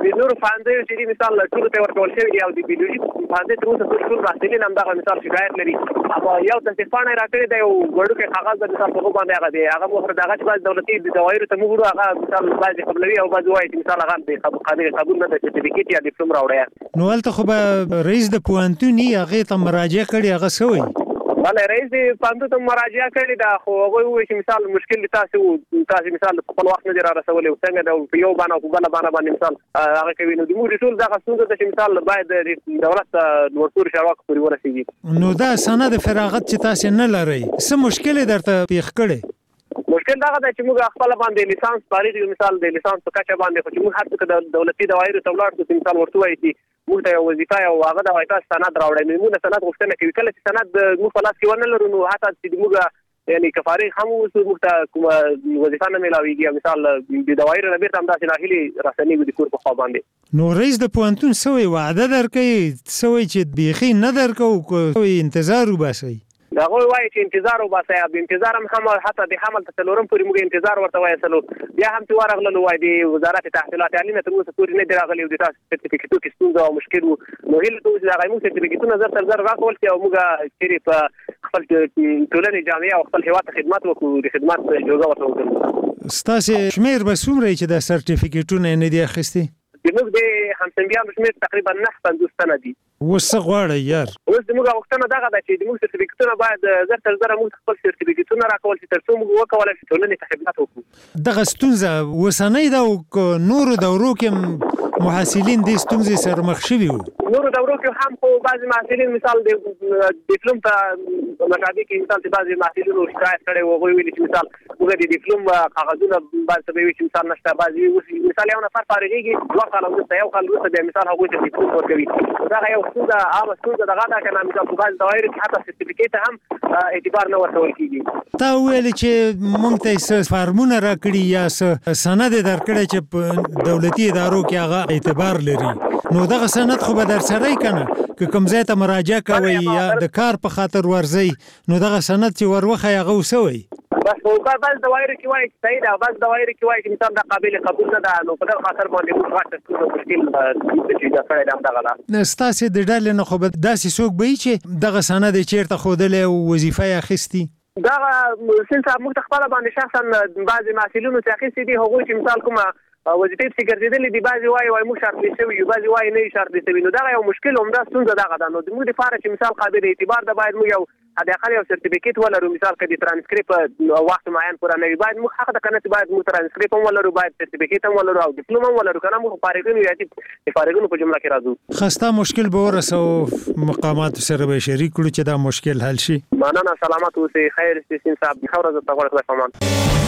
[SPEAKER 19] د نور فاندې چې مثال ټول ته ورکول شوی دی او د بیولوژي فاندې تر اوسه پورې ټول راځي نن دا مثال شکایت لري او یو تصفانه راکړی دی او ګړو کې کاغذ د مثال په باندې هغه دی هغه مخه دغه چې دولتي د دوایرو ته موږ هغه مثال بعضی قبلوي او بعضی وایي چې مثال هغه د قابل قبول نه د سرټیفیکیټ یا ډیپلوم راوړی
[SPEAKER 18] نو ولته خو به رئیس د پوهنتون هغه ته مراجعه کړي هغه سوی
[SPEAKER 19] بله رئیس د پوهنتون ته مراجعه کړې ده خو هغوی وویل چې مثال مشکل تاسو مثال په خپل وخت نه دي را رسولی او څنګه د په یو بانه او په بله بانه باندې مثال هغه کوي نو زموږ ټول دغه ستونزه ده چې مثال باید د دولت لوړپوړي چارواکو پورې ورسېږي
[SPEAKER 18] نو دا سند فراغت چې تاسو نه لرئ څه مشکل درته پیښ کړی
[SPEAKER 19] مشکل دا ده چې موږ خپل باندې لیسانس پاري مثال د لیسانس په کچه باندې خو چې موږ هر څه د دولتي دوایرو ته ولاړ شو مثال ورته وایي چې موږ ته یو وظیفه او هغه د وایي سند راوړی نو موږ سند غوښتنه کوي کله چې سند موږ په لاس کې ونه لرو نو حتی چې موږ یعنی کفاري هم موږ ته کوم وظیفه نه ملاويږي مثال د دوایرو نه بیرته هم داسې ناهیلي رسنۍ د کور په خوا باندې
[SPEAKER 18] نو رئیس د پوهنتون سوی وعده درکړي سوی چې بیخي نه درکو انتظار وباسي
[SPEAKER 19] دا غوي وایي چې انتظار وباسي اب انتظار هم حتی د حمل تلورم پورې موږ انتظار ورته وایسلو بیا هم چې ورغلو وایي د وزارت تحصیلات عالیه تر اوسه پورې نه دی راغلی د تاسو سرټیفیکټو کې ستونزه او مشکل نو هیله ته چې هغه موږ سرټیفیکټونه زر تر زر راکول چې موږ چې په خپل ټولنې جامعه او خپل هیواد خدمت وکړو د خدمت جوګه ورته وکړو
[SPEAKER 18] ستاسو شمیر به څومره چې د سرټیفیکټونه نه دی اخیستي
[SPEAKER 19] زموږ د همسنبیانو شمیر تقریبا 950 تنه دي
[SPEAKER 18] وسه غواړی یار
[SPEAKER 19] اوس زموږ غوښتنه دغه ده چې زموږ سرټیفیکټونه باید زر تر زر موږ خپل سرټیفیکټونه راکول چې تر څو موږ وکولای شو ټولنې ته خدمت وکړو
[SPEAKER 18] دغه ستونزه وسنۍ ده او نورو دورو کې محصلین د ستونزې سره مخ شوي وو
[SPEAKER 19] نورو دورو کې هم خو بعضي محصلین مثال د ډیپلوم ته مشابه کې مثال چې بعضي محصلینو شکایت کړي وو ویلي چې مثال موږ د ډیپلوم کاغذونه بعض څه وی چې مثال نشته بعضي مثال یو نفر فارغيږي دوه کاله وروسته یو کال وروسته د مثال هغوی ته ډیپلوم ورکوي دا یو څه عامه څه دغه دا کنه مثال په بعض دوایرو کې حتی سرټیفیکټ هم اعتبار نه ورکول کیږي
[SPEAKER 18] تا ویل چې مونږ ته فارمونه راکړي یا سند درکړي چې په دولتي ادارو کې هغه اعتبار لري نو دغه سند خو به در سره کنه که کوم ځای ته مراجعه کوي یا د کار په خاطر ورځي نو دغه سند چې وروخه هغه وسوي
[SPEAKER 19] بس په بعض دوایرو کې وایي چې صحیح ده بعض دوایرو کې وایي چې مثال د قابل قبول نه ده نو په دغه خاطر باندې موږ غواړو مشکل چې دا کړی دا دغه
[SPEAKER 18] نه ستاسو د ډلې نه خو به داسې څوک به چې دغه سند چیرته خودلې او وظیفه یې اخیستي
[SPEAKER 19] دا سنسا موږ خپل باندې شخصا بعضي محصلینو ته اخیستي دي هغوی چې مثال کومه وظیفه چې ګرځیدلې دي بعضي وایي موږ شرط لشي یو بعضي وایي نه شرط لشي نو دا یو مشکل هم دا ستونزه دغه ده نو موږ لپاره چې مثال قابل اعتبار ده باید موږ یو حداقل یو سرټیفیکټ ولرو مثال کدي ترانسکریپټ وخت معین پورا نه باید موږ حق ده کنه باید موږ ترانسکریپټ هم ولرو باید سرټیفیکټ هم ولرو او ډیپلوم هم ولرو کنه موږ فارغون یو چې فارغون په جمله کې راځو
[SPEAKER 18] خسته مشکل به ورسو مقامات سره به شریک کړو چې دا مشکل حل شي
[SPEAKER 19] مننه سلامات اوسئ خیر سین صاحب خبره زه تاسو ته کوم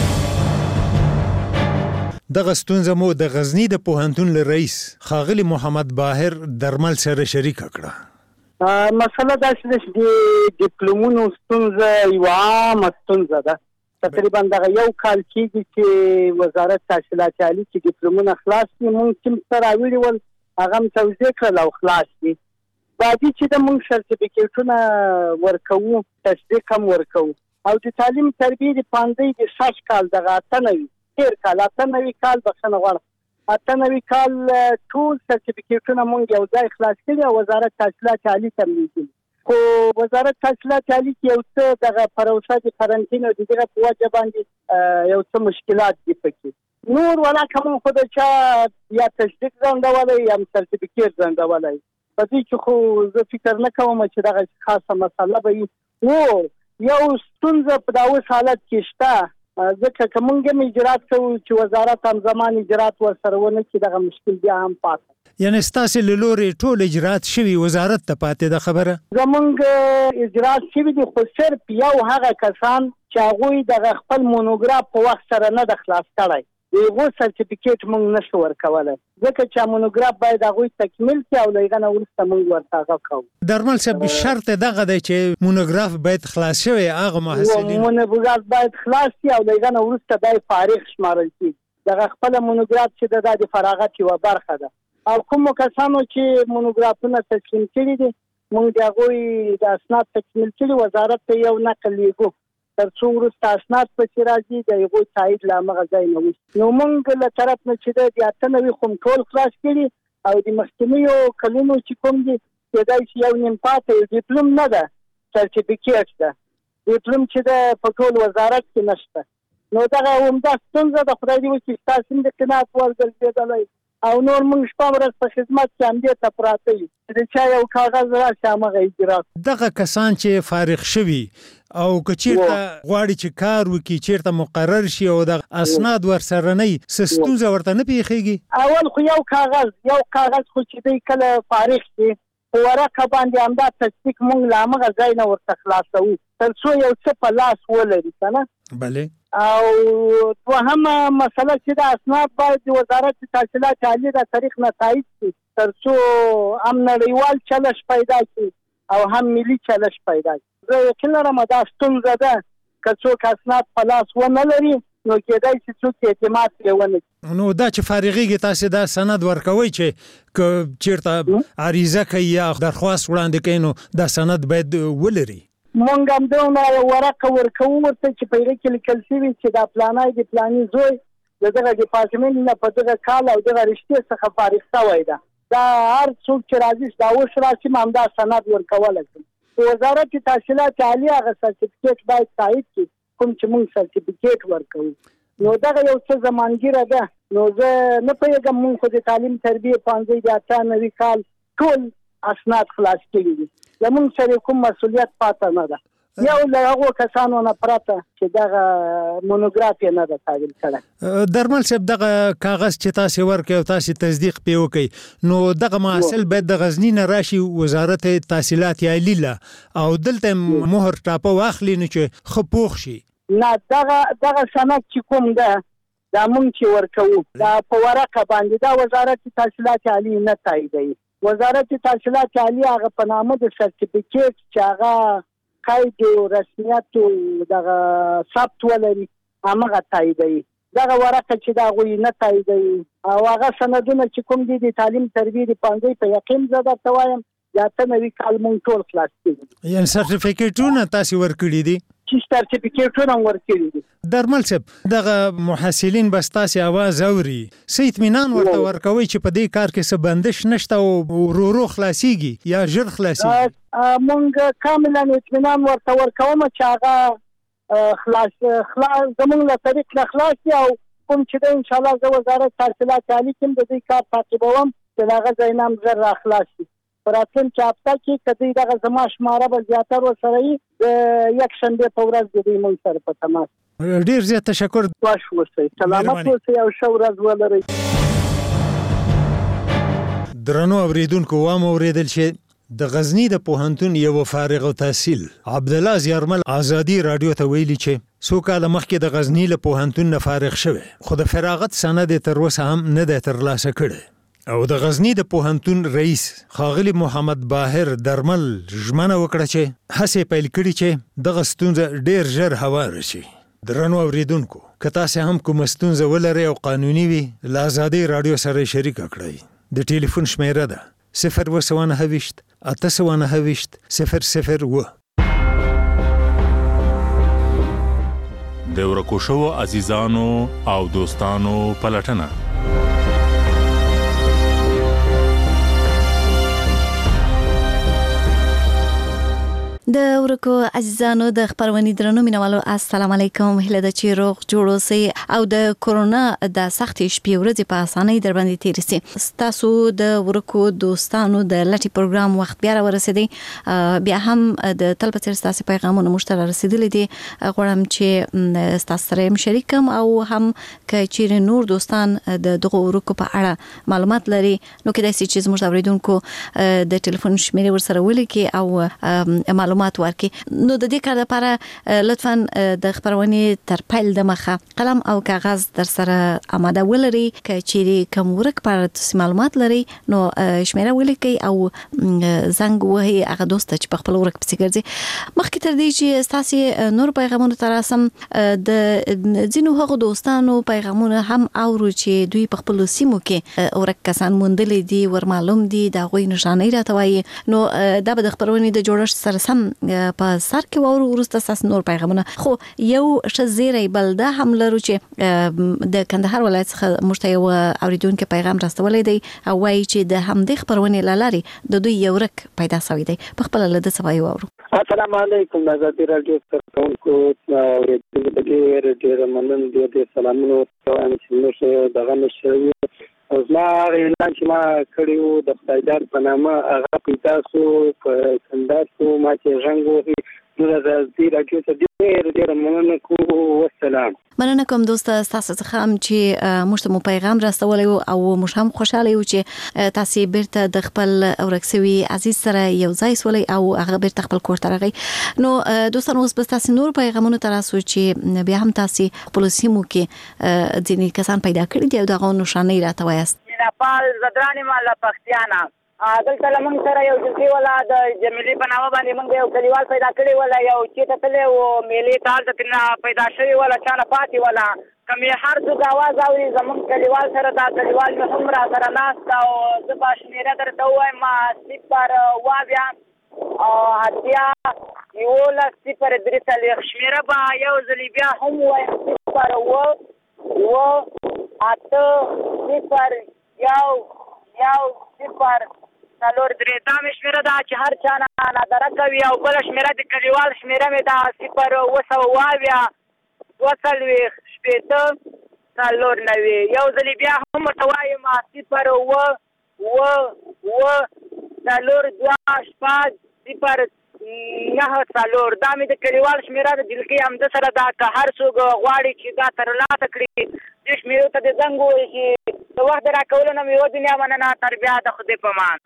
[SPEAKER 18] دغه ستونزه مو د غزنی د پوهنتون رئیس خاغلی محمد باهر درمل سره شریک کړه
[SPEAKER 20] مسله دا چې د ډیپلومونو ستونزه یو عامه ستونزه ده تقریبا دغه یو کال کېږي چې وزارت تحصیلات عالی چې ډیپلومونه خلاص کړي موږ کوم څه راوړي ول هغه هم توضیح کړل او خلاص دي بعدي چې د موږ سرټیفیکټونه ورکوو تصدیق هم ورکوو او د تعلیم تربیې د پاندې د 6 کال دغه 93 کال 93 کال بخښنه غواړم 93 کال ټول سرټیفیکټونه موږ یو ځای خلاص کړي او وزارت تحصیلات عالی ته لیږي خو وزارت تحصیلات عالی کې یو څه دغه پروسه د قرنټین او دغه په وجه باندې یو څه مشکلات دي پکې نور ولا کوم خو د چا یا تصدیق ځندولای یا سرټیفیکټ ځندولای په دې کې خو زه فکر نه کوم چې دغه خاصه مسله به وي یو ستونزه په داوس حالت کې شته ځکه کومګه اجرات کوي چې وزارت هم زمان اجرات ورسره ونه کې دغه مشکل بیا هم پاتې
[SPEAKER 18] یعنی ستاسو له لوري ټول اجرات شوی وزارت ته پاتې د خبره
[SPEAKER 20] زمونږ اجرات شوی دي خو صرف یو هغه کسان چې هغه د خپل مونوګراف په وخت سره نه د خلاص کړای یو سرټیفیکټ مونږ نشو ورکولای ځکه چې مونوګراف باید هغه تکمیل کړي او لږه ورسته مونږ ورته کوو
[SPEAKER 18] درمل صاحب شرط دغه دی چې مونوګراف باید خلاص شوی هغه محصلین
[SPEAKER 20] مونوګراف باید خلاص شي او لږه ورسته باید فارغ شمارل شي دغه خپل مونوګراف چې د فراغت یو برخه ده او کوم کسانو چې مونوګرافونه تسلیم کړي دي موږ د هغوی د اسناد تکمیل کړي وزارت ته یو نقل لیږو ترڅو وروسته اسناد پکې راځي د هغوی تایید له همغه ځای نه وشي. نو موږ له طرف نه چې د 98 خو ټول خلاص کړي او د مخکینیو کلونو چې کوم دي کېدای شي یو نیم پاتې ډیپلوم نه ده، سرټیفیکیټ ده. ډیپلوم چې ده په ټول وزارت کې نشته. نو دغه همدا ستونزه د خدای دې وکړي ستاسو هم د قناعت وړ ګرځېدلی او نور موږ شپه ورځ په خدمت کې همدې ته پراته یو چې د چا یو کاغذ راشي همغه اجرا.
[SPEAKER 18] دغه کسان چې فارغ شوي او که چیرته غواړي چې کار وکړي، چیرته مقرر شي او د اسناد ورسره نه وي، څه ستونزه ورته نه پیښیږي؟
[SPEAKER 20] اول خو یو کاغذ خو چې دی کله فارغ شي په ورقه باندې همدا تصدیق موږ له همغه ځای نه ورته خلاصوو تر څو یو څه په لاس ولري که نه.
[SPEAKER 18] بله.
[SPEAKER 20] او دوهمه مسله چې د اسناد باید د وزارت تحصیلات عالی د طریق نه تایید شي تر څو هم نړیوال چلش پیدا شي او هم ملي چلش پیدا شي. زه یقین لرم دا ستونزه ده که څوک اسناد په لاس ونه لري نو کېدای شي څوک اعتماد پرې ونه کړي.
[SPEAKER 18] نو دا چې فارغېږي تاسې دا سند ورکوئ چې که چیرته عریضه کوي یا درخواست وړاندې کوي نو دا سند باید ولري.
[SPEAKER 20] مونږ هم دونه یو ورقه ورکوو ورته چې په هغې کې لیکل شوي چې دا پلانی د پلاني زوی د دغه ډپارټمنټ نه په دغه کال او دغه رشتې څخه فارغ شوی ده. دا هر څوک چې راځي دا اوس راشي ما همدا سند ورکولی شم. وزارت تحصیلات عالی هغه سرټیفیکیټ باید تایید کړي کوم چې مونږ سرټیفیکیټ ورکوو. نو دغه یو څه زمانګیره ده. نو زه نه پوهېږم مونږ خو د تعلیم تربیې پوهنځي د 98 کال ټول اسناد خلاص کړي دي، زموږ سره کوم مسؤلیت پاتې نه ده. یو له هغو کسانو نه پرته چې دغه مونوګراف یې نه ده تحویل کړی.
[SPEAKER 18] درمل صاحب دغه کاغذ چې تاسې ورکړئ او تاسې تصدیق پرې وکړئ نو دغه محصل باید د غزني نه راشي وزارت تحصیلات عالی له او دلته مهر ټاپه واخلي نو چې ښه پوخ شي.
[SPEAKER 20] نه دغه سند چې کوم ده دا مونږ چې ورکوو دا په ورقه باندې دا وزارت تحصیلات عالی نه تاییدوي. وزارت تحصیلات عالی هغه په نامه د سرټیفیکیټ چې هغه قید او رسمیت او دغه ثبت ولري همغه تاییدوي. دغه ورقه چې دا هغوی نه تاییدوي او هغه سندونه چې کوم دي د تعلیم تربیې د پوهنځي په یقین زه درته وایم د 98 کال مونږ ټول خلاص کړي.
[SPEAKER 18] یعنې سرټیفیکیټونه تاسې ورکړي دي؟
[SPEAKER 20] چې سرټیفیکیټونه هم ورکړي دي.
[SPEAKER 18] درمل صاحب دغه محصلین بس تاسې اواز اوري، څه اطمینان ورته ورکوئ چې په دې کار کې څه بندش نشته او ورو خلاصیږي یا ژر خلاصیږي؟
[SPEAKER 20] مونږ کاملا اطمینان ورته ورکوم چې هغه خلاص زموږ له طریق نه خلاص شي او کوم چې ده انشاءالله زه وزارت تحصیلات عالي کې هم د دې کار تعقیبوم چې د هغه ځای نه هم ژر را خلاص شي. په راتلونکي هفته کې که دوی دغه زما شماره به زیاتر ورسره وي د یکشنبې په ورځ د دوی موږ سره په تماس.
[SPEAKER 18] ډېر زیات تشکر.
[SPEAKER 20] خوښ اوسئ، سلامت اوسئ او ښه ورځ ولرئ.
[SPEAKER 18] درنو اوریدونکو وام اوریدل چې د غزني د پوهنتون یو فارغ التحصیل عبدالله زیارمل ازادي رادیو ته ویلي چې څو کاله مخکې د غزني له پوهنتون نه فارغ شوی خو د فراغت سند یې تر اوسه هم نه دی ترلاسه کړی او د غزني د پوهنتون رئیس ښاغلي محمد باهر درمل ژمنه وکړه چې هڅې پیل کړي چې دغه ستونزه ډېر ژر هواره شي. درنو اوریدونکو که تاسې هم کومه ستونزه ولرئ او قانوني وي له ازادي رادیو سره شریکه کړئ. د ټلیفون شمیره ده 029 829 001.
[SPEAKER 21] د ورکو شوو عزیزانو او دوستانو پلټنه
[SPEAKER 22] د ورکو عزیزانو د خبرونې درنو مینوالو السلام علیکم. هله د چې روغ جوړ اوسئ او د کورونا د سختې شپې ورځې په اسانۍ در باندې تیر شي. تاسو د ورکو دوستانو د لټي پروګرام وخت بیا ورسېدی، بیا هم د تل په څیر تاسو پیغامونه مشترک رسیدلې دي. غواړم چې تاسو سره شریکم او هم که چیرې نور دوستان د دغه ورکو په اړه معلومات لري نو کېدای شي چې زموږ اوریدونکو د ټلیفون شمیرې ورسره ولیکي او معلومات ورکي. نو د دې کار لپاره لطفاً د خبرونې تر پیل د مخه قلم او کاغذ در سره آماده ولري. که چیرې کوم ورک پر تاسو معلومات لري نو شمیره ولیکي او زنګ وهي هغه دوست چې په خپل ورک پسې ګرځي. مخکې تر دې چې تاسو نور پیغامونه تراسم د ځینو هغو دوستانو پیغامونه هم اورو چې دوی په خپل سیمو کې ورک کسان موندلې دي ور معلوم دي دا غوي نشانه راته وایي. نو دا به د خبرونې د جوړښت سره سم په سر کې وورو ورسته ساس نور پیغامونه خو یو شزيري بلده هم لرو چې د کندهار ولایت څخه مشته یو اوریدونکو پیغام راستولې دی او وايي چې د همدې خبرونه لاري د دوی یو رک پیدا شوی دی په خپل لده سوي وورو.
[SPEAKER 20] السلام علیکم آزادی رادیو ستونکو او د ډېر مننه دي سلامونه وایم چې موږ دغه نشوي او زما اعلان چې ما کړیو د خدایدار په نامه هغه پیدا سو په سنداسو ما چې ژوند نو د آزادی رادیو ته ډېر مننه کوم. والسلام.
[SPEAKER 22] مننه کوم دوست تاسو څخه هم چې موږ ته پیغام راستولی او موږ هم خوشاله یو چې تاسو بیرته د خپل اورکسوي عزیز سره یو ځای سولې او هغه بیرته خپل کور ته راغی. نو دوستانو اوس بس تاسو نور پیغامونه تراسو چې بیا هم تاسو خپل سیمو کې ځینې کسان پیدا کړی دي او دغه نشانه راته وایست.
[SPEAKER 4] نپال زدرانی مالا پختیانا دلته لمن سره یو جلسي ولا د جمیلي په نامه باندې موږ یو کلیوال پیدا کړی ولا یو چې ته تلې او میلې تال ته پیدا شوی ولا چانه پاتې ولا کمی هر څه आवाज اوري زمون کلیوال سره دا کلیوال مې هم را سره ناست او زه باشمیره درته وایم ما صفر وابیا او هتیا یو لا صفر درته لږ شمیره با یو ځلی بیا هم وایم صفر و اته صفر یو صفر څلور درې دا مې شمیره ده چې هر چا نه نادره کوي او بله شمیره د کلیوال شمیره مې ده صفر اووه سوه اویا دوه څلوېښت شپېته څلور نوي یو ځلې بیا هم ورته وایم صفر اووه څلور دوه شپږ صفر نهه څلور دا مې د کلیوال شمیره د دلکۍ همده سره ده که هر څوک غواړي چې دا ترلاسه کړي دې شمیرو ته د زنګ ووایي چې د وخت د راکولو نه مې یوه دنیا مننه تر بیا د خدای په امان.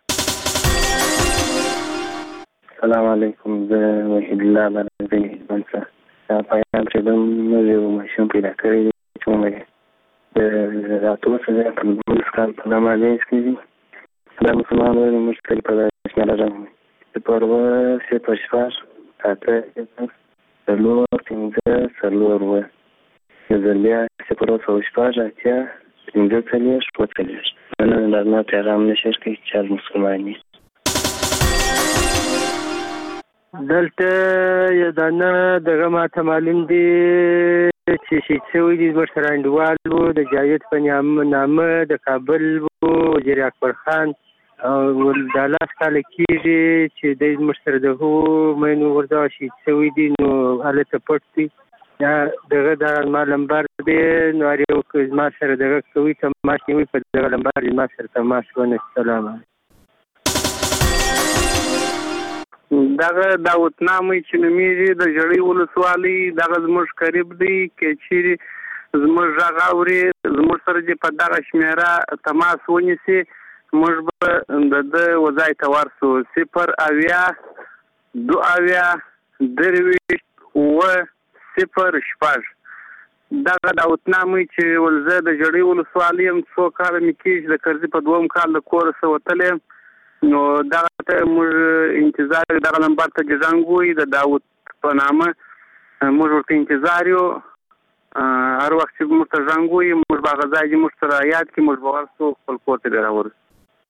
[SPEAKER 5] السلام علیکم زه وحید الله بلدی منصر دا پیغام چې د یو ماشوم پیدا کړی دی چې موږ د راتلو څخه په لومړي کال په نامه لیس کې دي دا مسلمان وایي موږ ته په شمیره راغلي صفر اووه صفر شپږ اته څلور پنځه څلور اووه یو ځل بیا صفر اووه سوه شپږ اتیا پنځه څلوېښت اووه څلوېښت مننه دا زما پیغام نشر کوي چې هر مسلمان وي.
[SPEAKER 20] دلته یو دانه دغه ماته معلوم دي چې شهید شوي دي زموږ سره انډیوال و د جاوید په نامه د کابل و وزیر اکبر خان او دا لاس کاله کېږي چې دی زموږ سره د هغو مینو غورځاو شهید شوي دي نو هلته پټ دي یا دغه دا زما لمبر دی نو هر یو که زما سره دغه کوي تماس نیوي په دغه لمبر زما سره تماس ونه. سلام علیکم.
[SPEAKER 23] دغه داوطنامه چې نومیږي د ژړۍ ولسوالۍ دغه زموږ قریب دی که چیرې زموږ غږ اوري زموږ سره چې په دغه شمیره تماس ونیسي موږ به د ده وځای ته ورسو صفر اویا دوه اویا درویشت اووه صفر شپږ دغه داوطنامه چې ولزه د ژړۍ ولسوالۍ یم څو کاله مې کېږي د کرزي په دوم کال د کوره څه وتلی یم نو دغه ته موږ انتظار دغه نمبر ته زنګ ووایي د داود په نامه موږ ورته انتظار یو هر وخت چې موږ ته زنګ ووایي موږ به هغه ځای چې موږ سره یاد کړي موږ به ورسو خپل کور ته بیا راورسو.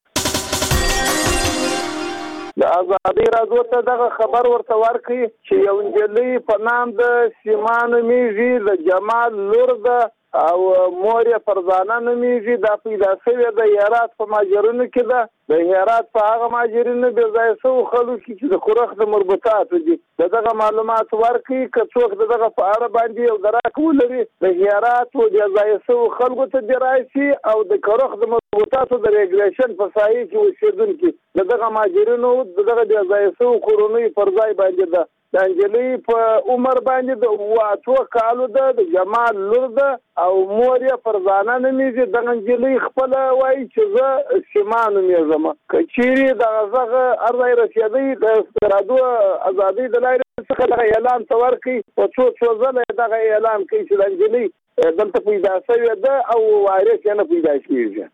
[SPEAKER 3] د ازادي راډیو ته دغه خبر ورته ورکړي چې یو نجلۍ په نام د سیما نومیږي د جمال لور ده او مور یې فرزانه نومیږي دا پیدا شوې د هرات په ماجرونو کې ده د هرات په هغه ماجرونو بې ځایه شوو خلکو کې چې د خورخ د مربوطاتو دي دغه معلومات ورکړي که څوک دغه په اړه باندې یو دراک ولري د هرات و بې ځایه شوو خلکو ته دې راشي او د خورخ د مربوطاتو د ریګولیشن په سایه کې اوسېدونکي دغه ماجرونو دغه بې ځایه شوو کورنیو پر ځای باندې ده د انجلۍ په عمر باندې د اتو کالو ده د جمال لور ده او مور یې فرزانه نومیږي دغه نجلۍ خپله وایي چې زه سیما نومیږم که چیرې دغه غږ هر ځای رسېدی د راډیو ازادۍ د لارې څخه دغه اعلان ته ورکړي په څو ځله دغه اعلان کوي چې د نجلۍ دلته پیدا شوې ده او وارث یې نه پیدا کېږي.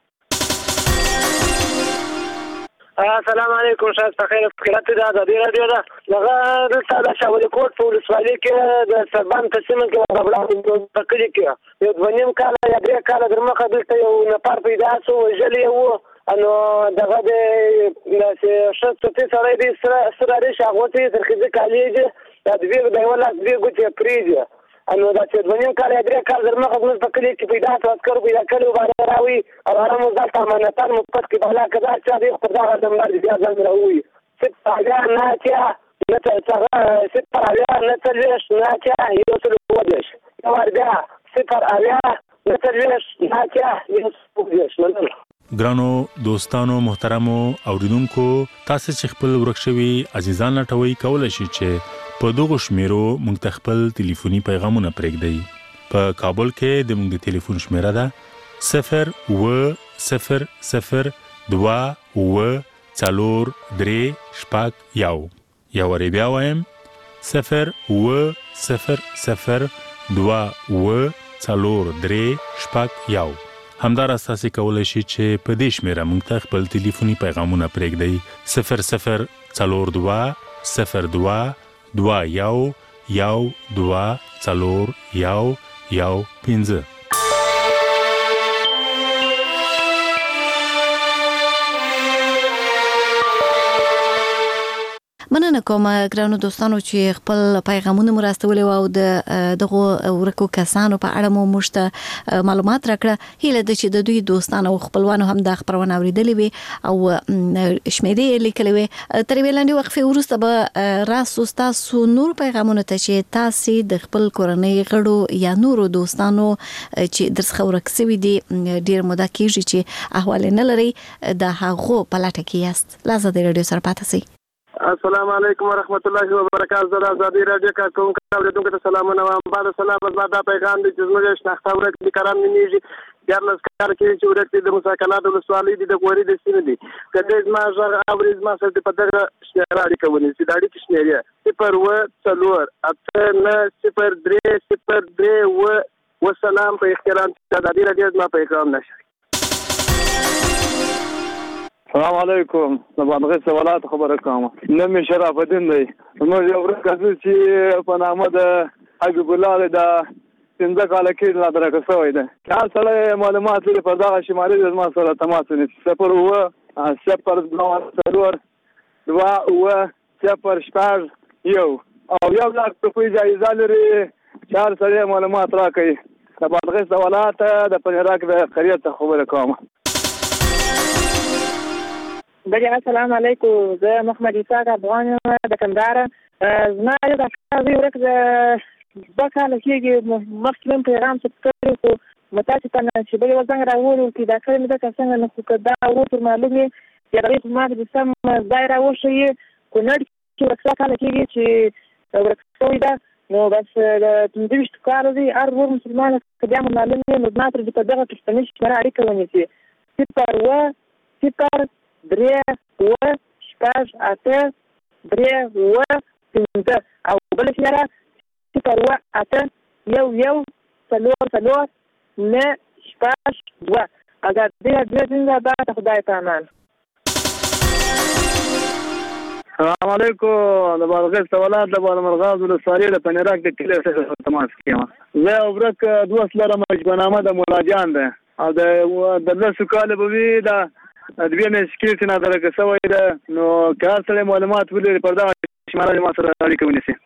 [SPEAKER 4] السلام علیکم شاید بخیر فکرات د ازادي راډیو ده دغه دلته د شاولي کوټ په ولسوالۍ کې د سربان په سیمه کې غبرګون په کلي کې یو دوه نیم کاله یا درې کاله در مخه دلته یو نفر پیدا شو وژلی و
[SPEAKER 6] انو دغه د شته سره د سره شاغوتي ترخیزه کالیږي د دې د ولا د ګوتې پریږي انو دا چې ونیم کال درې کال درمه خدمت پکې کې پیدا تاسو پیدا کړو باندې راوي او هغه مزه تامنتان مفت کې بلا کذا چې د خدای د مرګ بیا ځان راوي ست اجار نه چې نته څنګه ست اجار نه تلش نه چې یو څه ودش یو اربع صفر اجار نه تلش نه چې یو څه ودش
[SPEAKER 21] ګرانو دوستانو محترمو اوریدونکو تاسو چې خپل ورکشوي عزیزان لټوي کولای شئ چې په دغه شمیرو موږ خپل ټلیفوني پیغامونه پرېږدئ په کابل کې د موږ ټلیفون شمیره ده 0100042 یا ور بیا وایم 0100042 همدار اساسي کولای شي چې په دې شمیره موږ ته خپل ټلیفوني پیغامونه پرېږدئ 00222
[SPEAKER 22] مننه کوم ګرانو دوستانو چې خپل پیغامونه مرستولې او دغه ورکو کسانو په اړه مو مشته معلومات راکړه هیله د چې د دوی دوستانو او خپلوانو هم د خبرونه اوریدلې وي او شمیرې لیکلې وي تر ویلاندې وقفه وروسته به راسو تاسو نور پیغامونه ته چې تاسو د خپل کورنۍ غړو یا نورو دوستانو چې درس ورکسوي دي ډیر موده کېږي چې احوال نه لري د هغه په لټه کې یاست لازم د رادیو سره پاتې شئ.
[SPEAKER 23] السلام علیکم ورحمت الله وبرکاته. زه آزادي رادیو کارکون اوریدونکو ته سلامونه وایم. بعد سلام دا پیغام د جزمه شناخته ورکړي کرام نیږي یارلس کار کې چې ورکړي د مساکنات او سوالې د غوري د سینې دي کله ما ژغ اوریز ما سره په دغه شناړي کوي چې داړي کې شناړي 0 والسلام په احترام آزادي رادیو ما پیغام نشي. السلام علیکم نبانغه سوالات خبره کوم نوم شرف الدین دی نو یو ورکه چې په نامه د حبیب الله د څنګه کال کې لا درکه شوی دی خاص له معلومات لري په دغه شمالي د ما سره تماس نیسي 0 او یو لاک په جایزه لري 4 سره معلومات راکړي نبانغه سوالات د پنیراک د خریت خبره کوم.
[SPEAKER 7] السلام علیکم. زه محمد اسحاق افغان د کندهار. زما د افغان ورک د بکاله کېږي مخکې پیغام څه کړو متاسف چې بل وزنګ راوړو چې دا کله مې د څنګه نو دا او معلومه یا د ما د سم دایره وشي کو نړ چې ورکاله کېږي چې ورکوي دا نو بس د دویشت کار دی هر مسلمان کله معلومه نو ماتر د دغه پښتني شماره اړیکه ونیسي 0 درې و شپږ اته درې و پنځه او بل شمېره 0 اته یو څلور نه شپږ دوه اگر دې زنده باد خدای په امان.
[SPEAKER 23] السلام علیکم. د بارغه سوالات د بالمرغاز ولسوالۍ د پنیراک د کلی سره تماس کیږم. زه ورک دوه لرم مجبنامه د مولاجان ده او د لسو کال به وی دا دوی مې سکیټ نه درکه سوی ده نو کار سره معلومات ولري پر دا شماره ما سره اړیکه ونیسي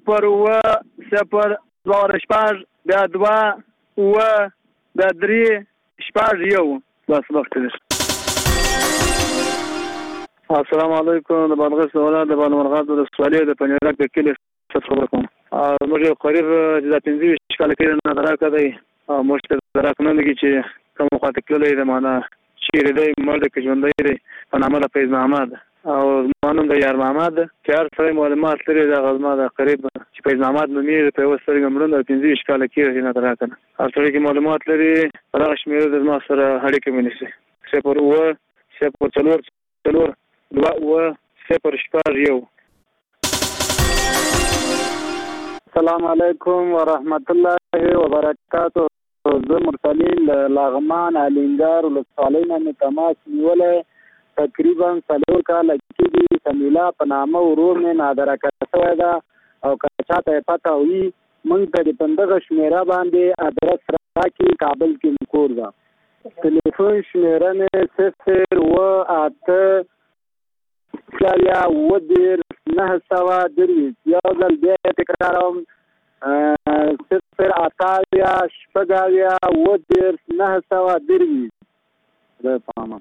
[SPEAKER 23] 0 بیا 2 بیا 3 1 بس وخت دی. السلام علیکم. د بانغه سوالات د بالمرغاز ولسوالۍ د پنیراک د کلی څخه خبر کوم. موږ قریب د 15 کال کې نه درکه دی او موږ ته درکنه لګي چې کوم وخت کې لري معنا چیرې دی مرد کې ژوندۍ دی په نامه د فیض محمد او مانوم د یار محمد چې هر څه معلومات لري د غزما د قریب چې فیض محمد نومې په وسره ګمړند 15 کال کې نه درکنه هر څه کې معلومات لري هغه شمیره د ما سره اړیکه ونیسي 0
[SPEAKER 20] السلام علیکم ورحمت الله وبرکاته. زه مرسلین لاغمان علینګار ولسوالۍ نه تماس نیولې تقریبا 4 کال کېږي سمیلا په نامه ورور مې نادرکه شوی ده او که چاته پته وي موږ ته د پندغه شمیره باندې ادرس راکړي کابل کې کور ده
[SPEAKER 23] ټلیفون شمیره مې 0-9-9-30 یو ځل بیا تکراروم 0-9-9-30 د پامه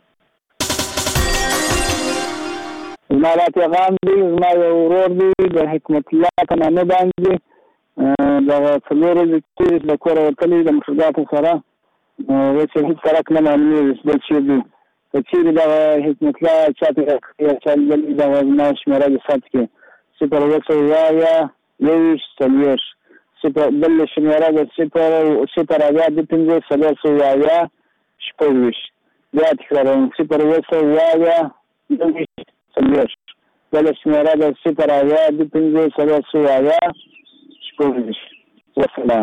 [SPEAKER 23] زما دا پیغام دی زما یو ورور دی د حکمت الله په نامه باندې دغه څلور ورځې چې د کوره وتلي د مشرګاتو سره اوس هېڅ سرک نه معلومېږي چې بل څه دي که چېرې دغه حکمت الله چا پې راکړي یا چا لیدلي دغه زما شمېره دې ثبت کړي 0-9-9-40 بل شمېره د 0-9-9-450 بیا تکراروم 0-9-9-40 بل شمېره د 0-9-9-450 وسلام.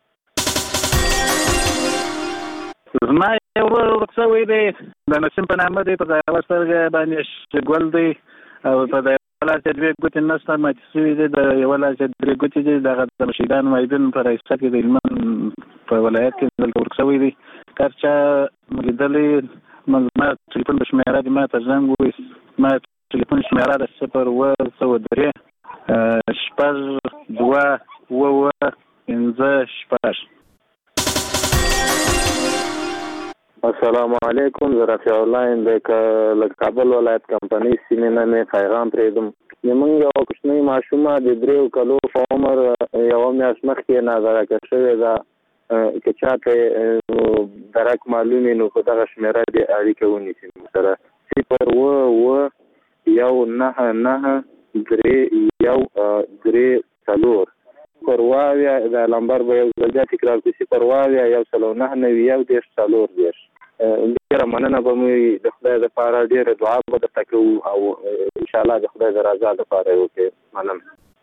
[SPEAKER 8] زما یو ورک شوی دی د نسیم په نامه دی په د یوه سترګه باندې ګل دی او په د یوه لاس یې 2 ګوتې نشته ماتې شوي دي د یوه لاس یې 2 ګوتې دي دغه د مشیدان معیدین په رئیسه کې د هلمند په ولایت کې دلته ورک شوی دی که هر چا لیدلی زما ټلیفون په شمېره دي ما ته زنګ ووایي زما ټلیفون شمېره د 0-2-2-5
[SPEAKER 9] السلام علیکم زه رفیع الله یم د کابل ولایت کمپنۍ سیمې نه مې پیغام پرېږدم زموږ یو کوچنۍ ماشومه د 3 کالو په عمر یوه میاشت مخکې نادرکه شوې ده که چاته درک معلوم وي نو په دغه شمېره دې اړیکه ونیسي سره 0-1-9-9-3-1-3-4 پرواویا دا لمبر به یو ځل بیا تکرار کړي 0-9-9-4 ډېره مننه به مې د خدای دپاره ډېره دعا به درته کوو او انشاءالله د خدای د رضا دپاره یې وکړې مننه.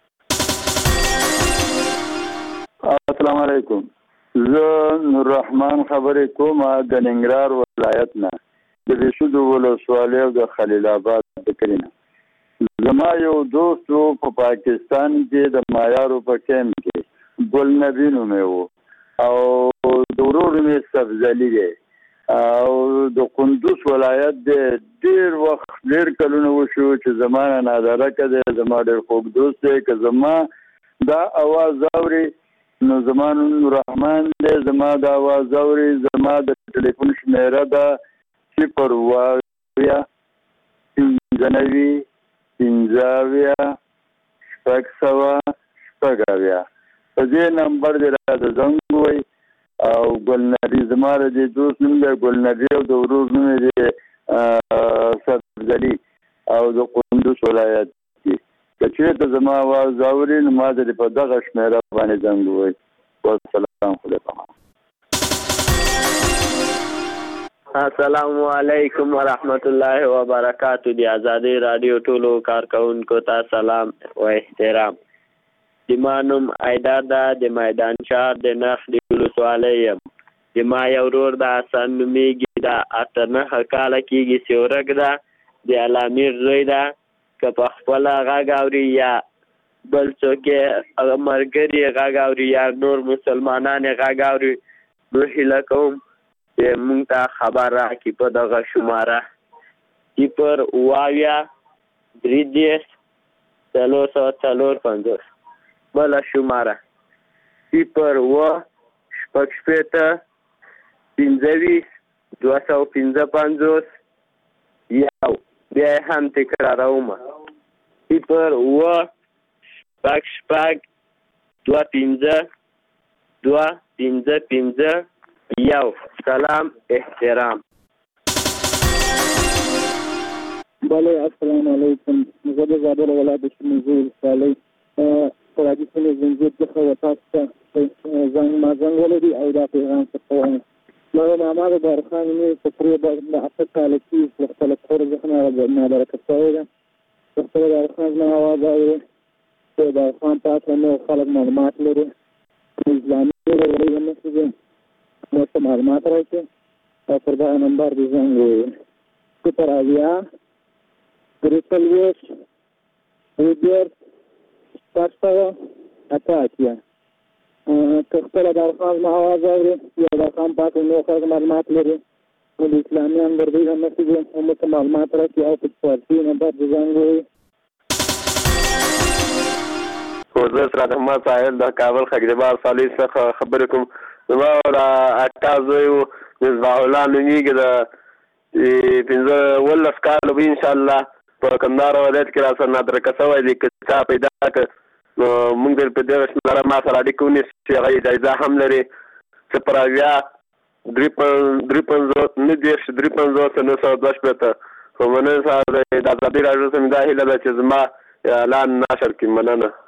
[SPEAKER 10] السلام علیکم زه نور رحمان خبرې کوم د ننګرهار ولایت نه د بېشودو ولسوالۍ او د خلیل آباد د کلي نه. زما یو دوست و په پاکستان کې د مایارو په کیمپ کې ګل نبي نومې و او د ورور نوم یې سبزلي دی او د کندوز ولایت دی. ډېر وخت ډېر کلونه وشو چې زما نه نادرکه دی زما ډېر خوږ دوست دی که زما دا اواز اوري نو زما نوم نوررحمان دی زما دا اواز اوري زما د ټلیفون شمېره ده 0-9-9-5-9-6 په دې نمبر دې راته زنګ ووایي او ګل نبي زما د دې دوست نوم دی ګل نبي او د ورور نوم یې دی سبزلي او د کندوز ولایت کې که چېرته زما اواز اوري نو ما ته په دغه شمېره باندې زنګ ووایي. والسلام علیکم.
[SPEAKER 24] السلام علیکم ورحمت الله وبرکاتہ. دی آزادی رادیو ټولو کارکونکو ته سلام او احترام. د ما نوم ایدار ده د میدان شهر د نخ د ولسوالۍ یم. د ما یو ورور ده حسن نومیږي ده 8-9 کاله کېږي چې ورک ده د علامې زوی ده که په خپله غږ اوري یا بل څوک یې ملګري غږ اوري یا نور مسلمانان یې غږ اوري نو هیله کوم چې مونږ ته خبر راکړي په دغه شماره 0-3-4-50 بله شماره 0-8-15-255 یو بیا یې هم تکراروم 0-8-255-255 یو. سلام احترام.
[SPEAKER 23] بله السلام علیکم. زه د زابل ولایت د شمولزو ولسوالۍ فلادي سیمې زنځیر څخه و تاسو ته ما زنګ ولري او دا پیغام څه وایم. ما محمد بارخان مې تقریبا د 8 کاله کېږي چې خپله کور څخه نادرکه شوې ده. خپله بارخان زما اواز اوري چې بارخان په هکله نور خلک معلومات لري اسلامي ورورۍ هم نشي دي ورته معلومات راکړي او پر دغه نمبر دې زنګ ووایي 0-8-2-4-8 که خپله بارخان زما اواز اوري یا بارخان په هکله نور خلک معلومات لري
[SPEAKER 5] د اسلامي همدردۍ له مخې موږ ته معلومات راکړي او په فارسي نمبر د ځان ووایي.
[SPEAKER 9] زه سراد احمد ساحل د کابل خاکجبار صالح څخه خبرې کوم. زما د اکا زوی و مصباح الله نومیږي د 15 کالو به انشاءالله په کندهار ولایت کې راسره نادرکه شوی دی. که چا پیدا کړ نو موږ په دغه شمېره ما سره اړیکه ونیسي. هغه اجازه هم لري 080 خو مننه صاحب د ازادي راډیو څخه دا هیله ده چې زما اعلان نشر کړي. مننه.